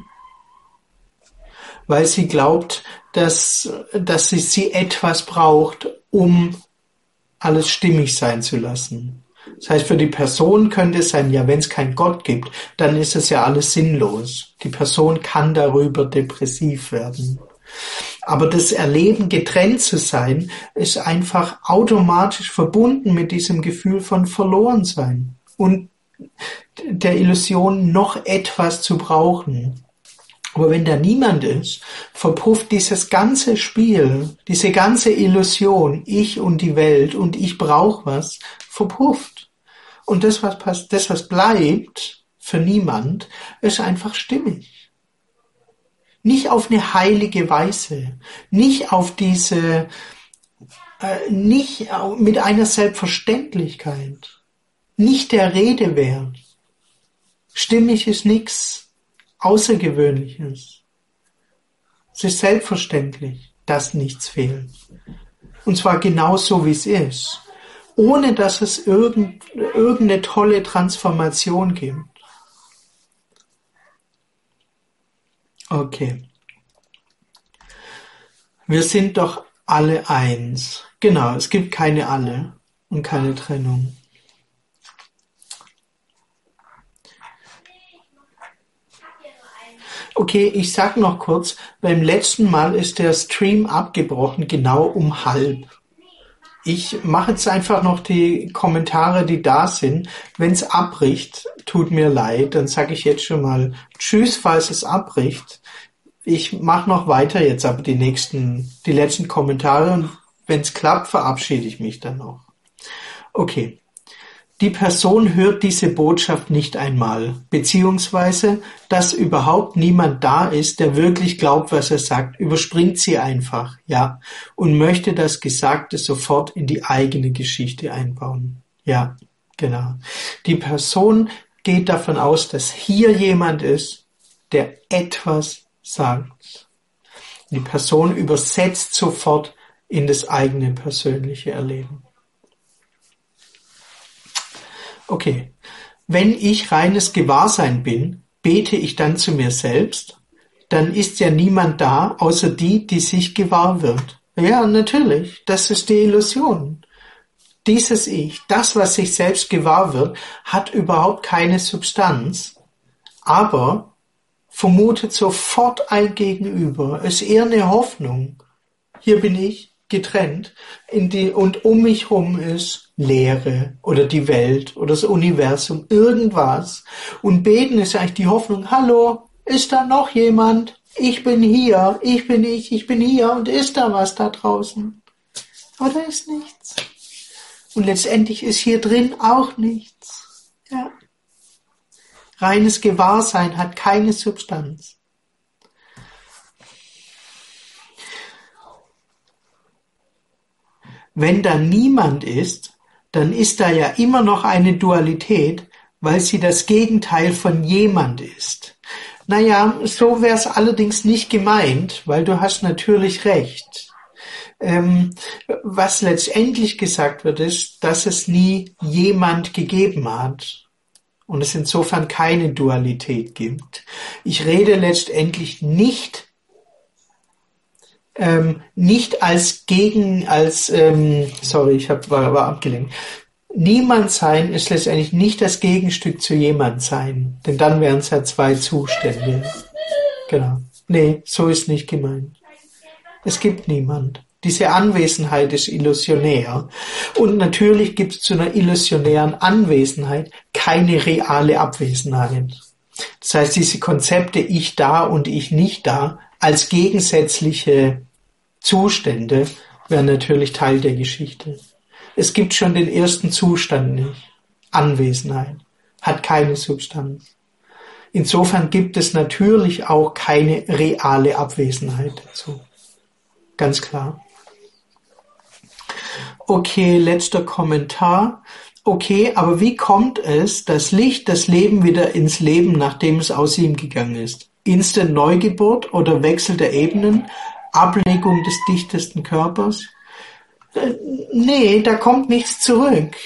weil sie glaubt, dass sie etwas braucht, um alles stimmig sein zu lassen. Das heißt, für die Person könnte es sein, ja, wenn es keinen Gott gibt, dann ist es ja alles sinnlos. Die Person kann darüber depressiv werden. Aber das Erleben, getrennt zu sein, ist einfach automatisch verbunden mit diesem Gefühl von Verlorensein und der Illusion, noch etwas zu brauchen. Aber wenn da niemand ist, verpufft dieses ganze Spiel, diese ganze Illusion, ich und die Welt und ich brauche was, verpufft. Und das, was bleibt für niemand, ist einfach stimmig. Nicht auf eine heilige Weise, nicht auf diese, nicht mit einer Selbstverständlichkeit, nicht der Rede wert. Stimmig ist nichts Außergewöhnliches. Es ist selbstverständlich, dass nichts fehlt. Und zwar genauso, wie es ist. Ohne dass es irgendeine tolle Transformation gibt. Okay. Wir sind doch alle eins. Genau, es gibt keine Alle und keine Trennung. Okay, ich sag noch kurz, beim letzten Mal ist der Stream abgebrochen, genau um 12:30. Ich mache jetzt einfach noch die Kommentare, die da sind. Wenn es abbricht, tut mir leid, dann sage ich jetzt schon mal Tschüss, falls es abbricht. Ich mache noch weiter jetzt, aber die letzten Kommentare, und wenn es klappt, verabschiede ich mich dann noch. Okay. Die Person hört diese Botschaft nicht einmal, beziehungsweise, dass überhaupt niemand da ist, der wirklich glaubt, was er sagt, überspringt sie einfach, ja, und möchte das Gesagte sofort in die eigene Geschichte einbauen. Ja, genau. Die Person geht davon aus, dass hier jemand ist, der etwas sagt. Die Person übersetzt sofort in das eigene persönliche Erleben. Okay, wenn ich reines Gewahrsein bin, bete ich dann zu mir selbst, dann ist ja niemand da, außer die sich gewahr wird. Ja, natürlich, das ist die Illusion. Dieses Ich, das, was sich selbst gewahr wird, hat überhaupt keine Substanz, aber vermutet sofort ein Gegenüber. Es ist eher eine Hoffnung. Hier bin ich, getrennt, und um mich herum ist Leere oder die Welt oder das Universum, irgendwas. Und beten ist eigentlich die Hoffnung, hallo, ist da noch jemand? Ich bin hier, ich bin hier, und ist da was da draußen? Aber da ist nichts. Und letztendlich ist hier drin auch nichts. Ja. Reines Gewahrsein hat keine Substanz. Wenn da niemand ist, dann ist da ja immer noch eine Dualität, weil sie das Gegenteil von jemand ist. Naja, so wäre es allerdings nicht gemeint, weil du hast natürlich recht. Was letztendlich gesagt wird, ist, dass es nie jemand gegeben hat und es insofern keine Dualität gibt. Ich rede letztendlich nicht war abgelenkt. Niemand sein ist letztendlich nicht das Gegenstück zu jemand sein, denn dann wären es ja zwei Zustände. Genau. Nee, so ist nicht gemeint. Es gibt niemand. Diese Anwesenheit ist illusionär. Und natürlich gibt es zu einer illusionären Anwesenheit keine reale Abwesenheit. Das heißt, diese Konzepte ich da und ich nicht da als gegensätzliche Zustände wären natürlich Teil der Geschichte. Es gibt schon den ersten Zustand nicht. Anwesenheit. Hat keine Substanz. Insofern gibt es natürlich auch keine reale Abwesenheit dazu. Ganz klar. Okay, letzter Kommentar. Okay, aber wie kommt es, dass Licht das Leben wieder ins Leben, nachdem es aus ihm gegangen ist? Instant Neugeburt oder Wechsel der Ebenen? Ablegung des dichtesten Körpers? Nee, da kommt nichts zurück.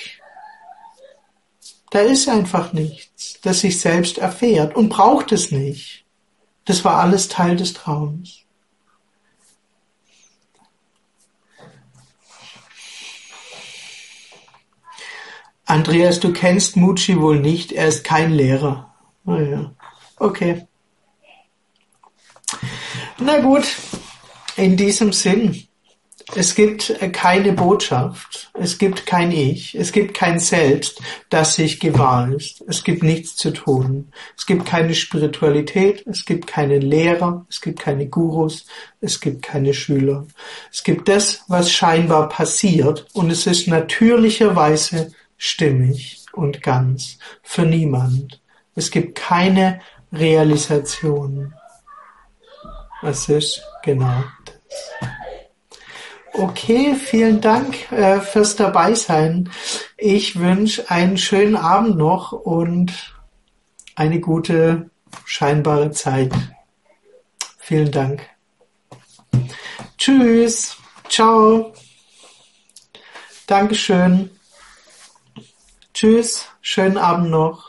Da ist einfach nichts, das sich selbst erfährt und braucht es nicht. Das war alles Teil des Traums. Andreas, du kennst Mucci wohl nicht, er ist kein Lehrer. Ja. Okay. Na gut, In diesem Sinn, es gibt keine Botschaft, es gibt kein Ich, es gibt kein Selbst, das sich gewahr ist. Es gibt nichts zu tun. Es gibt keine Spiritualität, es gibt keine Lehrer, es gibt keine Gurus, es gibt keine Schüler. Es gibt das, was scheinbar passiert, und es ist natürlicherweise stimmig und ganz für niemand. Es gibt keine Realisation. Es ist genau das. Okay, vielen Dank fürs Dabeisein. Ich wünsche einen schönen Abend noch und eine gute scheinbare Zeit. Vielen Dank. Tschüss. Ciao. Dankeschön. Tschüss. Schönen Abend noch.